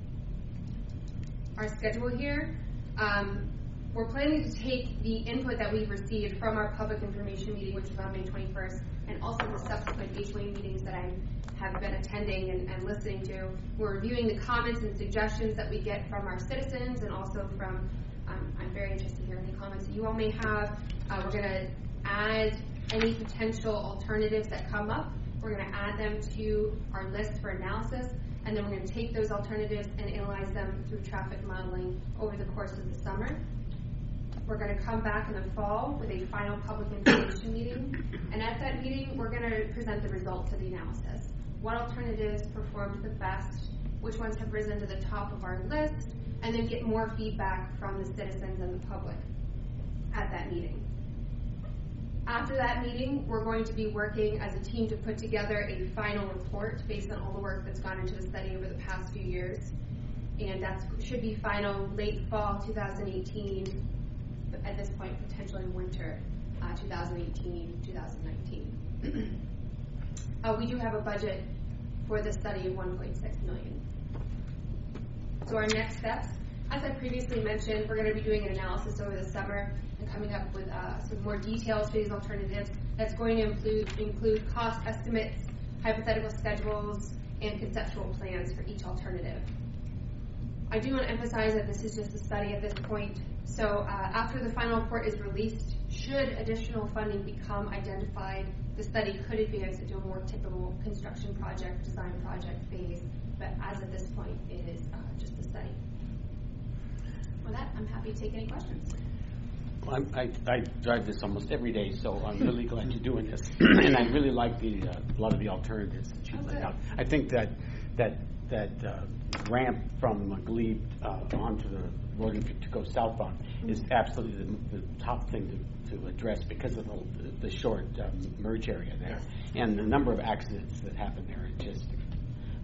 Our schedule here, um, we're planning to take the input that we've received from our public information meeting, which was on May twenty-first, and also the subsequent H W A meetings that I have been attending and, and listening to. We're reviewing the comments and suggestions that we get from our citizens and also from, um, I'm very interested to hear any comments that you all may have. Uh, we're going to add any potential alternatives that come up. We're going to add them to our list for analysis, and then we're going to take those alternatives and analyze them through traffic modeling over the course of the summer. We're going to come back in the fall with a final public information meeting, and at that meeting, we're going to present the results of the analysis. What alternatives performed the best, which ones have risen to the top of our list, and then get more feedback from the citizens and the public at that meeting. After that meeting, we're going to be working as a team to put together a final report based on all the work that's gone into the study over the past few years. And that should be final late fall two thousand eighteen, but at this point, potentially winter uh, two thousand eighteen, two thousand nineteen. uh, we do have a budget for this study of one point six million dollars. So our next steps, as I previously mentioned, we're going to be doing an analysis over the summer and coming up with uh, some more details for these alternatives. That's going to include, include cost estimates, hypothetical schedules, and conceptual plans for each alternative. I do want to emphasize that this is just a study at this point. So uh, after the final report is released, should additional funding become identified, the study could advance into a more typical construction project, design project phase. But as of this point, it is uh, just a study. With that, I'm happy to take any questions.
Well, I'm, I, I drive this almost every day, so I'm really glad you're doing this. And I really like the uh, a lot of the alternatives that you laid out. I think that that that uh, ramp from Glebe uh, onto the road to go southbound mm-hmm. is absolutely the, the top thing to, to address because of the, the short um, merge area there and the number of accidents that happen there. It just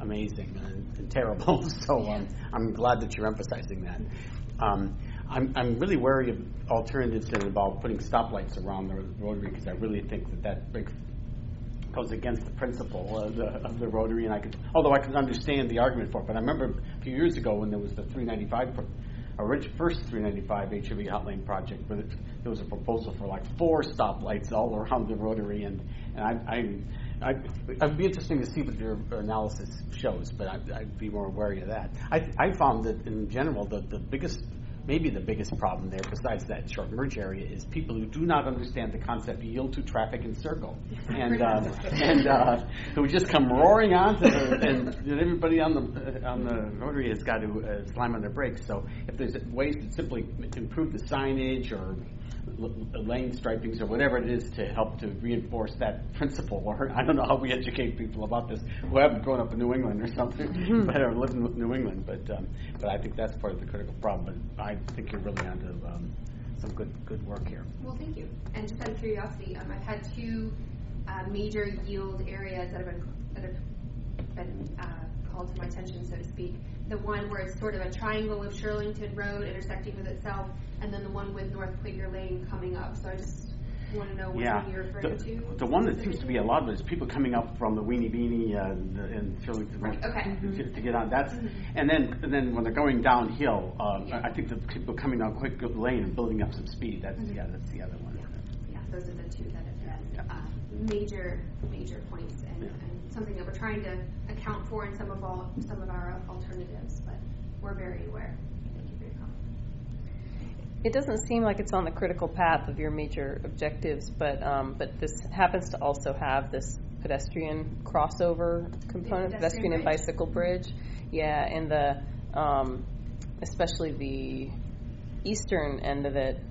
amazing and, and terrible. So um, I'm glad that you're emphasizing that. Um, I'm, I'm really wary of alternatives that involve putting stoplights around the Rotary, because I really think that that makes, goes against the principle of the, of the Rotary. And I could, although I can understand the argument for it, but I remember a few years ago when there was the three ninety-five, pro, original first three ninety-five H O V hot lane project, where there was a proposal for like four stoplights all around the Rotary, and and I. I I, I'd be interesting to see what your analysis shows, but I'd, I'd be more wary of that. I, I found that in general, the, the biggest, maybe the biggest problem there, besides that short merge area, is people who do not understand the concept of yield to traffic and circle, and uh, and uh, who just come roaring on to the, and, and everybody on the on the Rotary has got to uh, slam on their brakes. So if there's ways to simply improve the signage or lane stripings or whatever it is to help to reinforce that principle, or I don't know how we educate people about this who haven't grown up in New England or something, mm-hmm. but or lived in New England. But um, but I think that's part of the critical problem. But I think you're really onto um, some good good work here.
Well, thank you. And just out of curiosity, um, I've had two uh, major yield areas that have been that have been uh, called to my attention, so to speak. The one where it's sort of a triangle of Shirlington Road intersecting with itself, and then the one with North Quaker Lane coming up. So I just want to know which
yeah.
one you're referring
the,
to.
The one that seems to be a lot of it is people coming up from the Weenie Beanie uh, and Shirlington Road
okay.
to,
mm-hmm.
to get on. That's mm-hmm. and then and then when they're going downhill, um, yeah. I think the people coming down Quaker Lane and building up some speed. That's mm-hmm. yeah, that's the other one.
Yeah, yeah those are the two that have been uh, major major points and,
yeah.
and something that we're trying to account for in some of all some of our alternatives, but we're very aware. Thank you for your comment.
It doesn't seem like it's on the critical path of your major objectives, but um, but this happens to also have this pedestrian crossover component,
pedestrian,
pedestrian and
bridge?
bicycle bridge. Yeah, and the um, especially the eastern end of it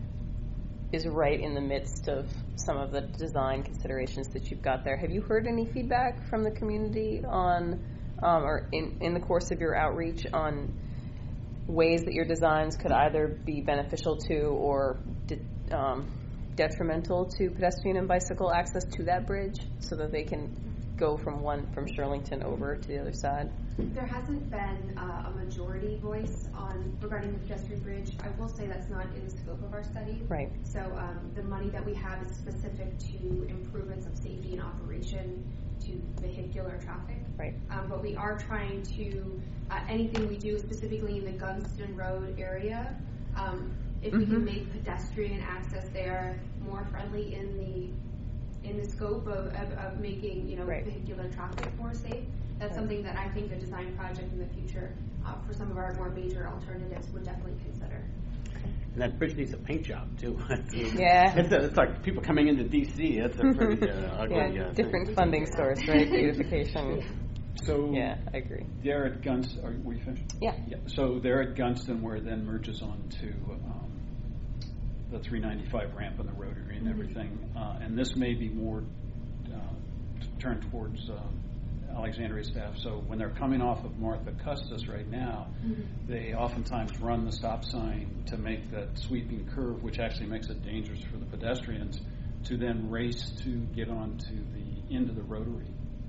is right in the midst of some of the design considerations that you've got there. Have you heard any feedback from the community on, um, or in, in the course of your outreach, on ways that your designs could either be beneficial to or de- um, detrimental to pedestrian and bicycle access to that bridge, so that they can go from one from Shirlington over to the other side?
There hasn't been uh, a majority voice on regarding the pedestrian bridge. I will say that's not in the scope of our study.
Right.
So um, the money that we have is specific to improvements of safety and operation to vehicular traffic.
Right.
Um, but we are trying to, uh, anything we do specifically in the Gunston Road area, um, if mm-hmm. we can make pedestrian access there more friendly in the in the scope of, of, of making, you know, right. vehicular traffic more safe, that's right. something that I think a design project in the future uh, for some of our more major alternatives would definitely consider.
And that bridge needs a paint job too.
Yeah.
It's, a, it's like people coming into D C. It's a pretty uh, ugly.
Yeah,
uh,
different
thing.
funding source, right? Beautification.
So
yeah, I agree.
There at Gunston, are we finished?
Yeah.
yeah. So there at Gunston, where it then merges on to um, the three ninety-five ramp and the Rotary and everything, uh, and this may be more uh, t- turned towards uh, Alexandria staff. So when they're coming off of Martha Custis right now, mm-hmm. they oftentimes run the stop sign to make that sweeping curve, which actually makes it dangerous for the pedestrians to then race to get onto the end of the Rotary.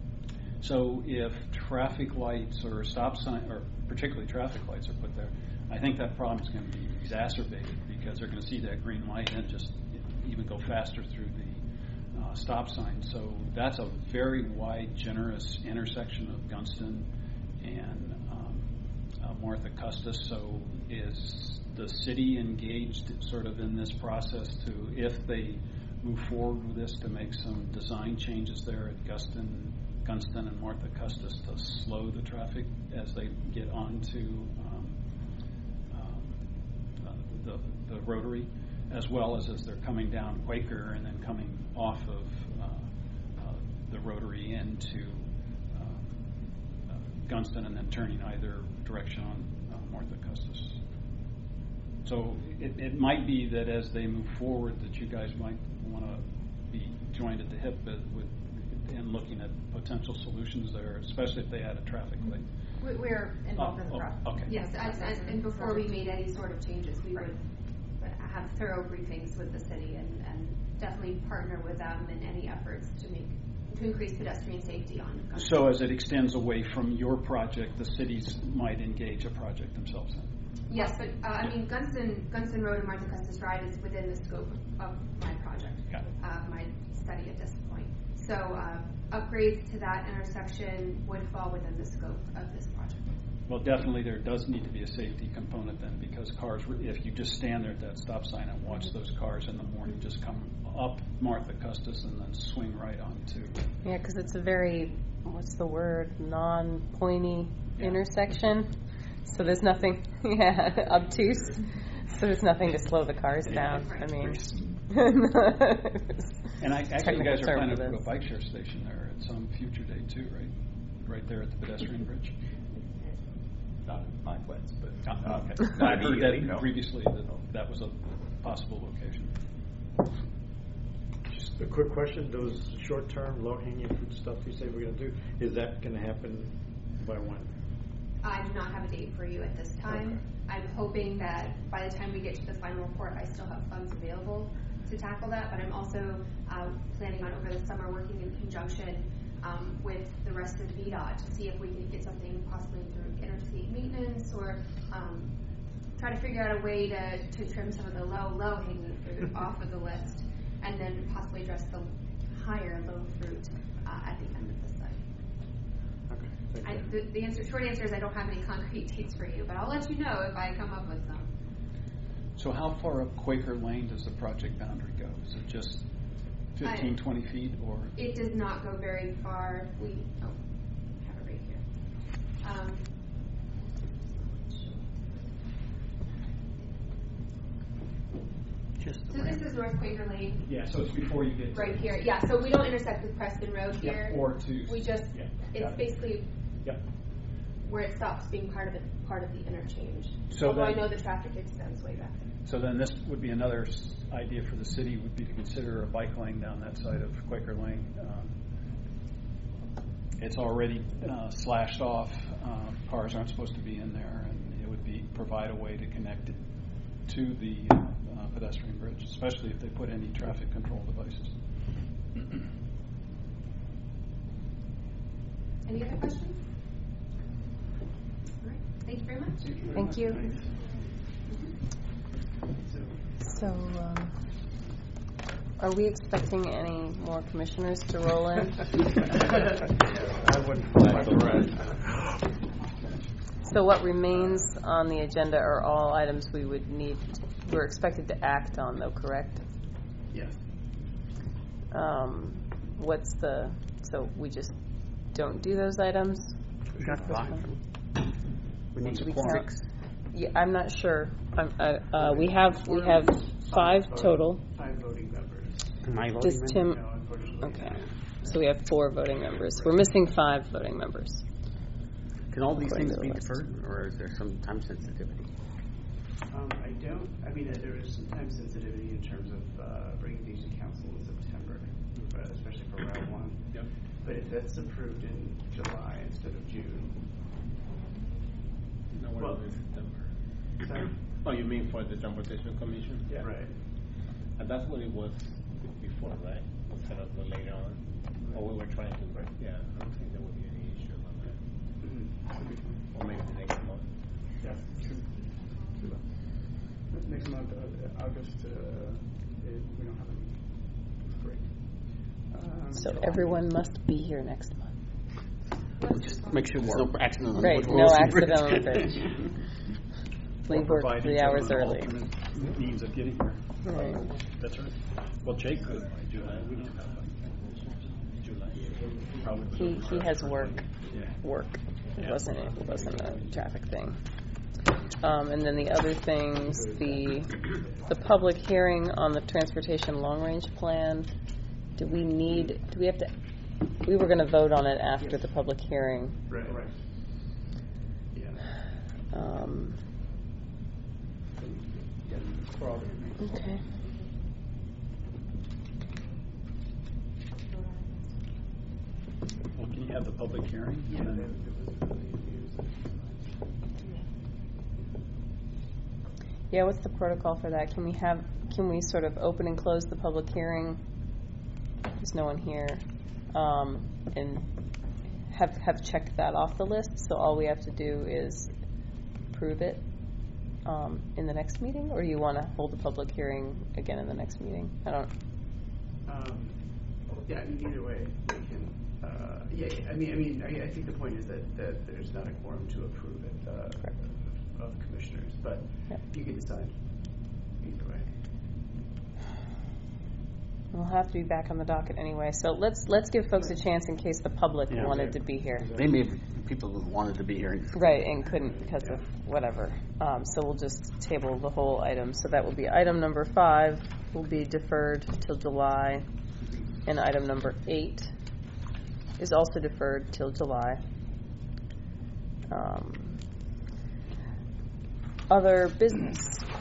So if traffic lights or stop sign, or particularly traffic lights, are put there, I think that problem is going to be exacerbated, because they're going to see that green light and just even go faster through the uh, stop sign. So that's a very wide, generous intersection of Gunston and um, uh, Martha Custis. So is the city engaged sort of in this process to, if they move forward with this, to make some design changes there at Gunston, Gunston and Martha Custis to slow the traffic as they get onto um, um, uh, the, the Rotary, as well as as they're coming down Quaker and then coming off of uh, uh, the Rotary into uh, uh, Gunston and then turning either direction on uh, Martha Custis. So it, it might be that as they move forward that you guys might want to be joined at the hip with in looking at potential solutions there, especially if they add a traffic light.
We're involved
oh,
in the
oh,
process.
Okay.
Yes, as, as, and before we made any sort of changes, we right. would have thorough briefings with the city and, and definitely partner with them in any efforts to make to increase pedestrian safety on Gunston.
So as it extends away from your project, the cities might engage a project themselves in?
Yes, but uh, I mean, Gunston, Gunston Road and Martha Custis Drive is within the scope of my project,
Got it.
uh, my study at this point. So uh, upgrades to that intersection would fall within the scope of this project.
Well, definitely there does need to be a safety component then, because cars, if you just stand there at that stop sign and watch those cars in the morning just come up Martha Custis and then swing right onto.
Yeah, because it's a very, what's the word, non-pointy
Yeah.
intersection. So there's nothing, yeah, obtuse. So there's nothing to slow the cars
Yeah.
down. I mean,
And I, actually, you
Technical
guys are
term
planning
for
to put a
this.
bike share station there at some future date too, right? Right there at the pedestrian bridge.
Not in my plans, but
Oh,
um,
okay.
not
I heard
immediately,
that
no.
previously that that was a possible location.
Just a quick question, those short-term, low-hanging fruit stuff you say we're gonna do, is that gonna happen by when?
I do not have a date for you at this time. I'm hoping that by the time we get to the final report, I still have funds available to tackle that, but I'm also uh, planning on over the summer working in conjunction um, with the rest of V DOT to see if we can get something possibly through interstate maintenance or um, try to figure out a way to, to trim some of the low, low hanging fruit off of the list and then possibly address the higher low fruit uh, at the end of the study.
Okay, thank
I,
you.
the, the answer, short answer is I don't have any concrete dates for you, but I'll let you know if I come up with some.
So how far up Quaker Lane does the project boundary go? Is it just fifteen,
I-
twenty feet or?
It does not go very far. We oh, have it right here. Um,
Just
so this is North Quaker Lane,
Yeah, so it's before you get to.
right here. Yeah, so we don't intersect with Preston Road
Yeah,
here.
or to.
We just
Yeah,
it's
got it.
basically
Yeah.
where it stops being part of it, part of the interchange.
So
Although I
then-
know the traffic extends way back there.
So then this would be another s- idea for the city would be to consider a bike lane down that side of Quaker Lane. Um, It's already uh, slashed off. Uh, Cars aren't supposed to be in there, and it would be, provide a way to connect it to the uh, pedestrian bridge, especially if they put any traffic control devices.
Any other questions? All right. Thank you very much.
thank you. So, um, are we expecting any more commissioners to roll in?
I wouldn't.
So what remains on the agenda are all items we would need, we're expected to act on though, correct?
Yes.
Um, what's the, so we just don't do those items?
We got five. We need
We
quorum.
count- Yeah, I'm not sure. I'm, uh, uh, we have, we have five total.
Five voting members.
My voting
Does
member?
Tim,
No, unfortunately.
okay. So we have four voting members. We're missing five voting members.
Can all these
According
things
to
be
the list.
deferred, or is there some time sensitivity?
Um, I don't, I mean, uh, there is some time sensitivity in terms of uh, bringing things to council in September, but especially for round one.
Yep.
But if that's approved in July instead of June.
No, we're
Well-
in September.
Sorry?
Oh, you mean for the Transportation Commission?
Yeah. Right.
And that's what it was before, right? Instead of the later on? Or we were trying to,
Right.
yeah, I don't think there would be any issue on that.
Mhm. Should be fine.
Or maybe the next month.
Yeah, true. True. Next month, uh, August, uh, eh, we don't have any. It's great. Um,
So
July.
everyone must be here next month.
Just make sure there's no accident on the
Right,
Woodrow
no
Wilson Bridge.
accident on the bridge.
Or
Leave work
provide
three
each other
hours
an
early.
alternate means of getting here.
Right.
That's right. Well, Jake could by July. We don't have like July. Probably.
He, he has work,
Yeah.
work. It
Yeah.
wasn't, it wasn't a traffic thing. Um, and then the other things, the, the public hearing on the transportation long-range plan, do we need, do we have to, we were gonna vote on it after the public hearing.
Right, right. Yeah.
Um, okay.
Well, can you have the public hearing?
Yeah,
And
that,
then-
that was really used.
Yeah, what's the protocol for that? Can we have, can we sort of open and close the public hearing? There's no one here. um, and have have checked that off the list. So all we have to do is approve it um, in the next meeting, or do you want to hold the public hearing again in the next meeting? I don't.
Um, yeah, I mean, either way, we can. Uh, yeah, I mean, I mean, I, I think the point is that, that there's not a quorum to approve it uh, of commissioners, but
Yep.
you can decide either way.
We'll have to be back on the docket anyway. So let's let's give folks a chance in case the public
Yeah.
wanted to be here.
They may have people who wanted to be here.
Right, and couldn't because of whatever. Um, so we'll just table the whole item. So that will be item number five will be deferred till July, and item number eight is also deferred till July. Um, other business.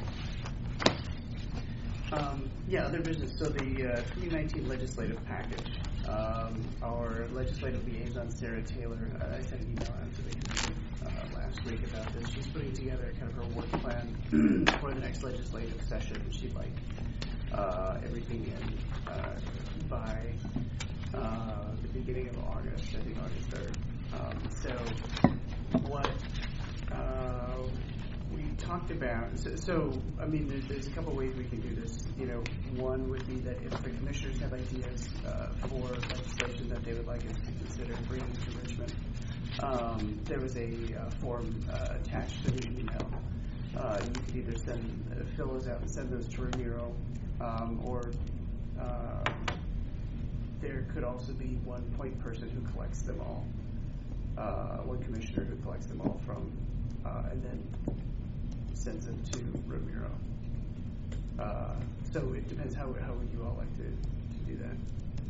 Um, yeah, other business. So the uh, twenty nineteen legislative package. Um, our legislative liaison, Sarah Taylor, uh, I sent an email out to the committee uh, last week about this. She's putting together kind of her work plan for the next legislative session. She'd like uh, everything in uh, by uh, the beginning of August, I think August third. Um, so what uh, we talked about, so, so I mean, there's, there's a couple ways we can do this. You know, one would be that if the commissioners have ideas uh, for legislation that they would like us to consider bringing to Richmond, um, there was a uh, form uh, attached to the email. Uh, you could either send, uh, fill those out and send those to Ramiro, um, or uh, there could also be one point person who collects them all, uh, one commissioner who collects them all from, uh, and then sends them to Ramiro. Uh, so it depends how how would you all like to, to do that.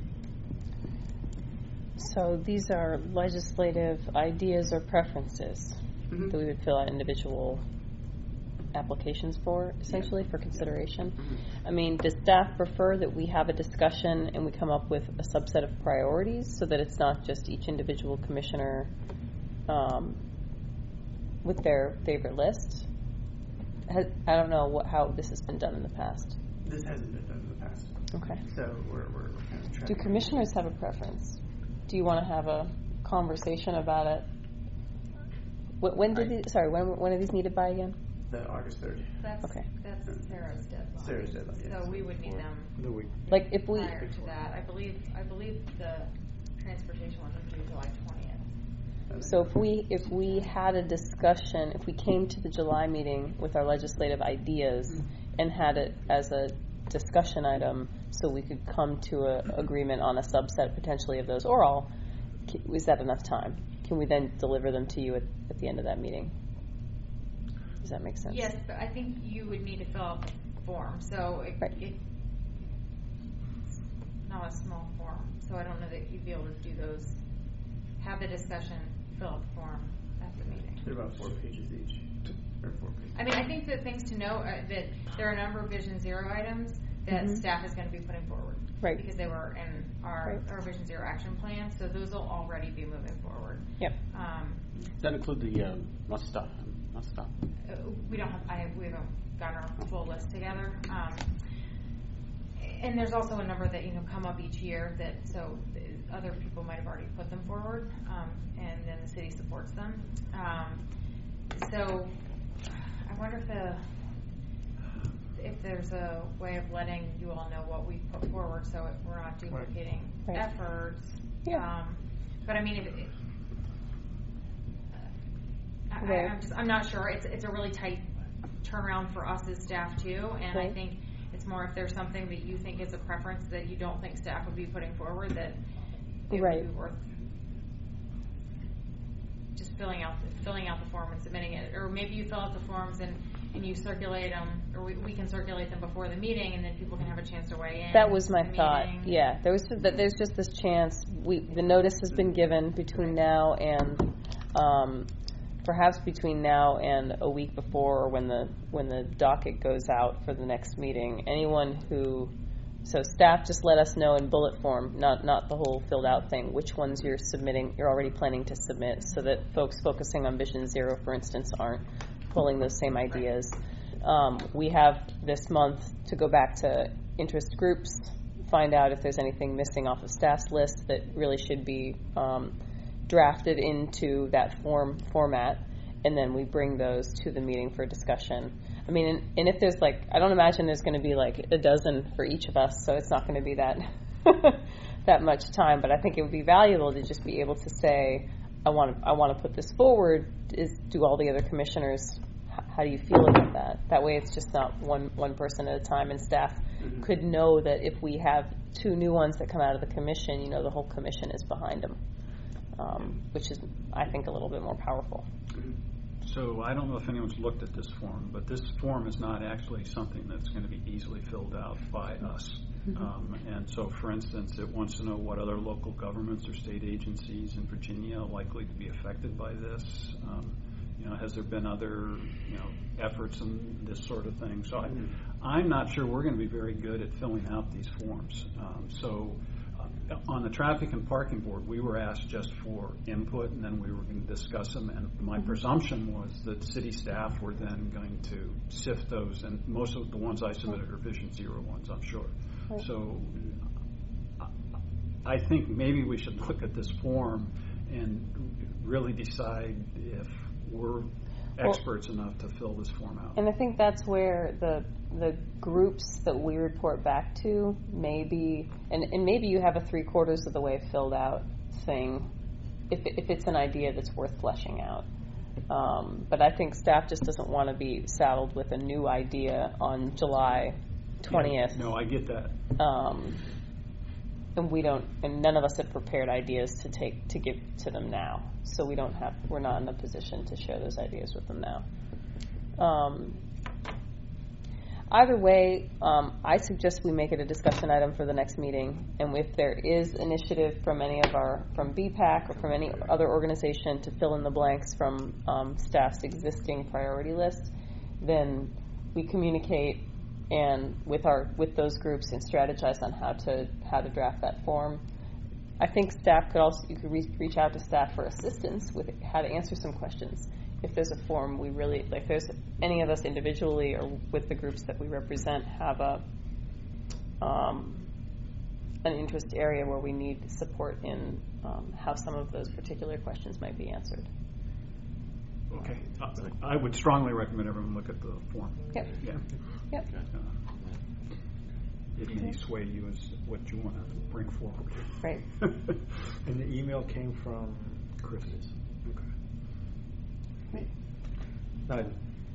So these are legislative ideas or preferences
Mm-hmm.
that we would fill out individual applications for, essentially,
Yeah.
for consideration.
Mm-hmm.
I mean, does staff prefer that we have a discussion and we come up with a subset of priorities so that it's not just each individual commissioner um, with their favorite list? Has, I don't know what, how this has been done in the past.
This hasn't been done in the past,
Okay.
so we're we're kind of trying.
Do commissioners have a preference? Do you want to have a conversation about it? Wh- When did
I-
these, sorry, when, when are these needed by again?
The August third.
That's,
Okay.
that's Sarah's deadline.
Sarah's deadline, yes.
So we would need them
The week.
Like if we,
prior to that. I believe, I believe the transportation one was due July twentieth.
so if we, if we had a discussion, if we came to the July meeting with our legislative ideas and had it as a discussion item so we could come to a agreement on a subset potentially of those, or all, c- is that enough time? Can we then deliver them to you at, at the end of that meeting? Does that make sense?
Yes, but I think you would need to fill out the form, so it,
Right.
it, it's not a small form, so I don't know that you'd be able to do those, have the discussion, fill out the form at the meeting.
They're about four pages each, or four pages.
I mean, I think the things to know are that there are a number of Vision Zero items that
Mhm.
staff is going to be putting forward.
Right.
Because they were in our,
Right.
our Vision Zero action plan, so those will already be moving forward.
Yep.
Um,
Does that include the um, must stop? Must stop.
uh, we don't have, I, we haven't gotten our full list together. Um, and there's also a number that, you know, come up each year that, so uh, other people might have already put them forward, um, and then the city supports them. Um, so I wonder if the, if there's a way of letting you all know what we put forward so it, we're not duplicating
Right.
efforts.
Yeah.
Um, but I mean, if, if I,
Right.
I'm just, I'm not sure. It's it's a really tight turnaround for us as staff too, and I
Right.
think it's more if there's something that you think is a preference that you don't think staff would be putting forward, that it
Right.
would be worth just filling out the, filling out the form and submitting it, or maybe you fill out the forms and, and you circulate them, or we, we can circulate them before the meeting, and then people can have a chance to weigh in.
That was my
at the
thought.
meeting.
Yeah, there was that. There's just this chance. We the notice has been given between now and um, perhaps between now and a week before, or when the when the docket goes out for the next meeting. Anyone who so staff just let us know in bullet form, not not the whole filled out thing, which ones you're submitting. You're already planning to submit, so that folks focusing on Vision Zero, for instance, aren't pulling those same ideas. Um, we have this month to go back to interest groups, find out if there's anything missing off of staff's list that really should be um, drafted into that form format, and then we bring those to the meeting for discussion. I mean, and, and if there's like, I don't imagine there's going to be like a dozen for each of us, so it's not going to be that that much time. But I think it would be valuable to just be able to say, I want to I want to put this forward. Is do all the other commissioners? How do you feel about that? That way, it's just not one one person at a time, and staff mm-hmm. could know that if we have two new ones that come out of the commission, you know, the whole commission is behind them, um, which is, I think, a little bit more powerful.
So I don't know if anyone's looked at this form, but this form is not actually something that's going to be easily filled out by us. Mm-hmm. Um, and so, for instance, it wants to know what other local governments or state agencies in Virginia are likely to be affected by this. Um, you know, has there been other, you know, efforts in this sort of thing? So mm-hmm. I, I'm not sure we're going to be very good at filling out these forms. Um, so uh, on the traffic and parking board, we were asked just for input, and then we were going to discuss them. And my mm-hmm. presumption was that city staff were then going to sift those, and most of the ones I submitted are Vision Zero ones, I'm sure. Right. So I think maybe we should look at this form and really decide if we're experts well, enough to fill this form out.
And I think that's where the the groups that we report back to maybe, and, and maybe you have a three quarters of the way filled out thing, if if it's an idea that's worth fleshing out. Um, but I think staff just doesn't want to be saddled with a new idea on July twentieth.
Yeah, no, I get that.
Um, and we don't, and none of us have prepared ideas to take to give to them now. So we don't have, we're not in a position to share those ideas with them now. Um, either way, um, I suggest we make it a discussion item for the next meeting. And if there is initiative from any of our, from B PAC or from any other organization to fill in the blanks from um, staff's existing priority list, then we communicate and with our with those groups and strategize on how to how to draft that form. I think staff could also, you could re- reach out to staff for assistance with how to answer some questions. If there's a form we really, like there's any of us individually or with the groups that we represent have a um, an interest area where we need support in um, how some of those particular questions might be answered.
Okay. Uh, I would strongly recommend everyone look at the form.
Yep.
Yeah.
Yep.
Uh, it may sway you as what you want to bring forward.
Right.
And the email came from
Chris. Okay.
Right.
No.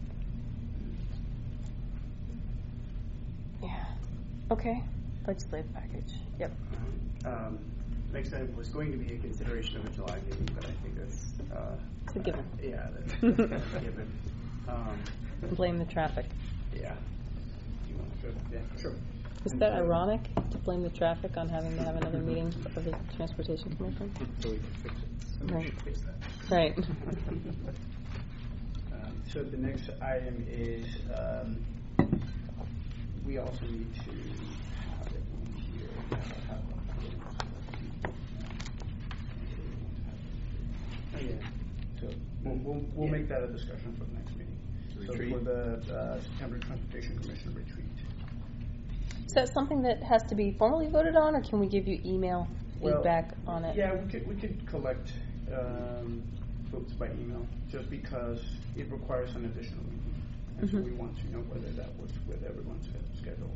Yeah. Okay. Legislative package. Yep.
Um, next item was going to be a consideration of a July meeting, but I think that's uh,
it's a given.
Uh, yeah, that's, that's kind of a given. Um,
blame the traffic.
Yeah. Do you want to? Yeah, sure.
Is that ironic to blame the traffic on having to have another meeting of the Transportation Commission?
So we can fix it.
Right.
Fix that.
Right.
um, so the next item is um, we also need to have it on here. Have oh yeah. So we'll we'll, we'll yeah. make that a discussion for the next meeting. So
Retreat.
for the uh, September Transportation Commission retreat.
Is that something that has to be formally voted on, or can we give you email
well,
feedback on it?
Yeah, we could we could collect um, votes by email, just because it requires an additional meeting, and mm-hmm. so we want to know whether that was with everyone's schedule.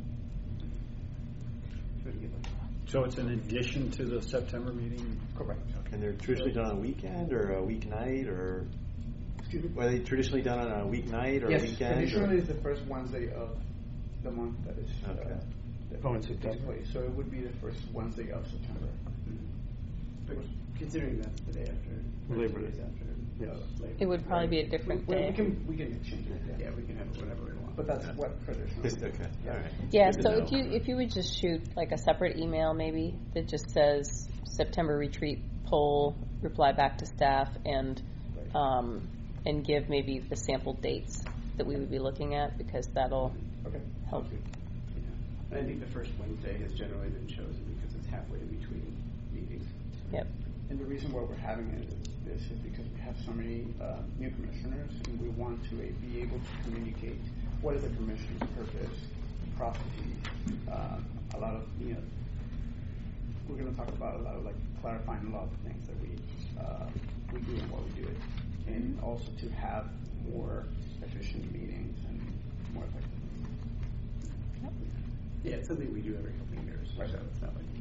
So it's in addition to the September meeting?
Correct.
And they're traditionally done on a weekend or a weeknight, or
excuse me?
Were they traditionally done on a weeknight or
yes,
a weekend?
Yes, traditionally
or?
is the first Wednesday of the month that is.
Okay.
Uh,
Oh, in September.
So it would be the first Wednesday of September. Mm-hmm. Considering that's the day after
Labor Day.
After,
yes.
uh, Labor
It would probably
right?
be a different
we,
day.
We can we can change it. Yeah, we can have it whenever we want. But that's what traditionally.
Okay.
Yeah.
All right.
Yeah.
Good
So
to
if
know.
you if you would just shoot like a separate email maybe that just says September retreat poll, reply back to staff, and
Right.
um, and give maybe the sample dates that we would be looking at, because that'll
Okay.
help.
I think the first Wednesday has generally been chosen because it's halfway in between meetings.
Yep.
And the reason why we're having it, this is because we have so many uh, new commissioners, and we want to uh, be able to communicate what is the commission's purpose, processes. Uh, a lot of you know we're going to talk about a lot of like clarifying a lot of the things that we uh, we do and why we do it, and also to have more efficient meetings and more effective. Yeah, it's something we do every couple of years. Right. So it's not like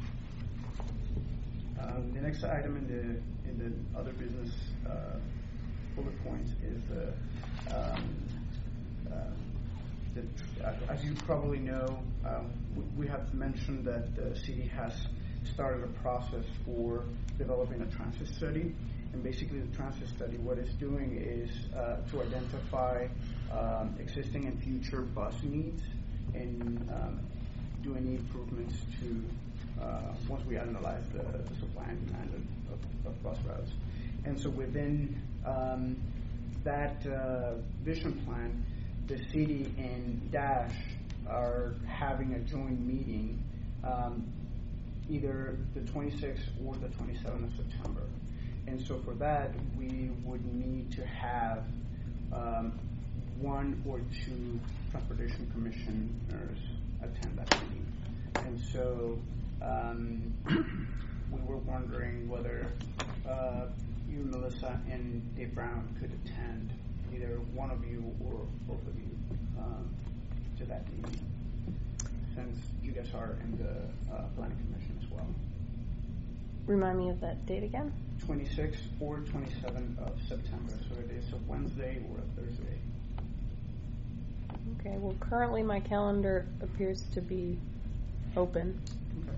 um, the next item in the in the other business uh, bullet points is the, um, uh, the as you probably know, um, we, we have mentioned that the city has started a process for developing a transit study. And basically, the transit study, what it's doing is uh, to identify um, existing and future bus needs and um, do any improvements to, uh, once we analyze the, the supply and demand of, of, of bus routes. And so within um, that uh, vision plan, the city and Dash are having a joint meeting um, either the twenty-sixth or the twenty-seventh of September. And so for that, we would need to have um, one or two transportation commissioners attend that meeting. And so um, we were wondering whether uh, you, Melissa, and Dave Brown could attend, either one of you or both of you, um, to that meeting, since you guys are in the uh, planning commission as well.
Remind me of that date again.
twenty-sixth or twenty-seventh of September, so it is a Wednesday or a Thursday.
Okay, well, currently my calendar appears to be open.
Okay.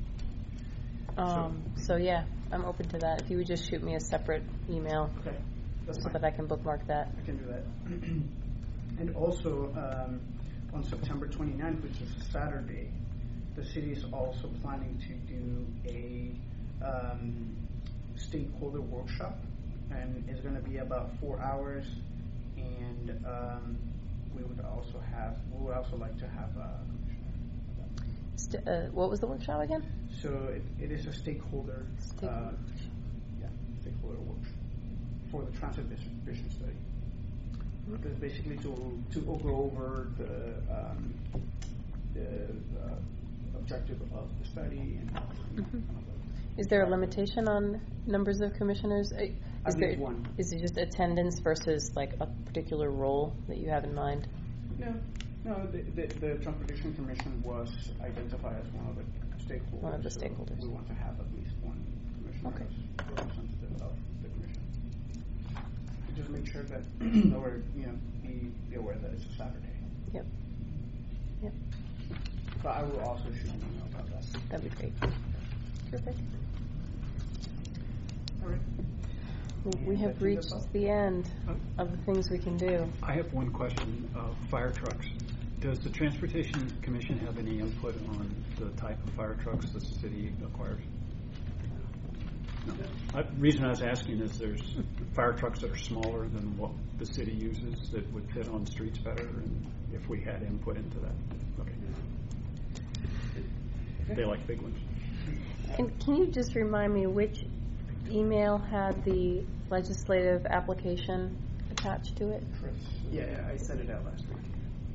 Um, so, yeah, I'm open to that. If you would just shoot me a separate email
Okay, that's
so
fine.
that I can bookmark that.
I can do that. And also, um, on September twenty-ninth, which is a Saturday, the city is also planning to do a um, stakeholder workshop, and it's going to be about four hours. And um, we would also have, we would also like to have a commissioner.
St- uh, what was the workshop again?
So it, it is a stakeholder,
Stakeholder.
uh, yeah, stakeholder workshop for the transit vision, vision study.
Okay.
It's basically to to go over the um, the uh, objective of the study and.
Mm-hmm. Is there a limitation on numbers of commissioners? Uh, Is
I
there
believe one.
is it just attendance versus like a particular role that you have in mind?
No, no. The, the, the Transportation Commission was identified as one of the stakeholders.
One of the
so
stakeholders.
we want to have at least one commissioner
Okay.
as representative of the commission. Just make sure that, or you know, be be aware that it's a Saturday.
Yep. Yep.
But I will also shoot an email about that.
That'd be great. Terrific.
All right.
Well, we
And I
have
think
reached
that's all.
the end of the things we can do.
I have one question. Uh, fire trucks. Does the Transportation Commission have any input on the type of fire trucks the city acquires? No. The reason I was asking is there's fire trucks that are smaller than what the city uses that would fit on streets better, and if we had input into that. Okay. They like big ones.
And can you just remind me which email had the legislative application attached to it?
Chris. Yeah, yeah, I sent it out last week.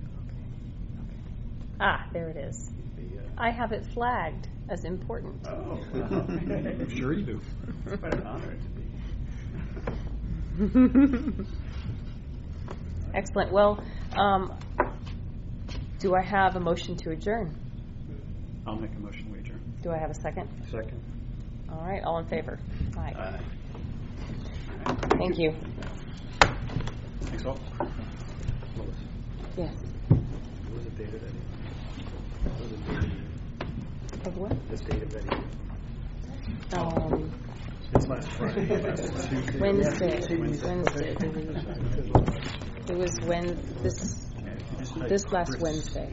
Ah, there it is.
The, uh,
I have it flagged as important.
oh,
I'm sure you do.
It's quite an honor to be.
Excellent. Well, um, do I have a motion to adjourn?
I'll make a motion we adjourn.
Do I have a second?
Second.
All right, all in favor? Aye.
Aye.
Thank you.
Thanks all.
Yes.
What was the date of that? What was the date
Of what?
of the date of that?
Um,
It's last Friday. Tuesday.
Wednesday.
Wednesday.
Wednesday. I believe. It was when this this last Wednesday.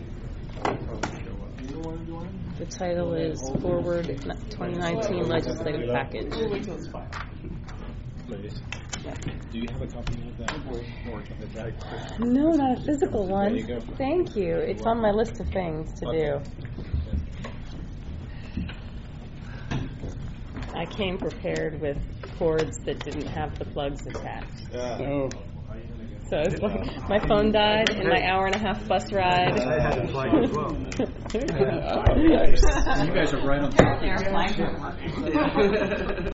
The title is Forward twenty nineteen Legislative Package.
Please.
Yeah.
Do you have a copy of that? Or is that
No, not a physical one.
There you go.
Thank you. It's on my list of things to do. I came prepared with cords that didn't have the plugs attached.
Oh.
So it's like my phone died in my hour and a half bus ride.
I had a flight as well.
You guys are right on top of
Their
it.
flags weren't working.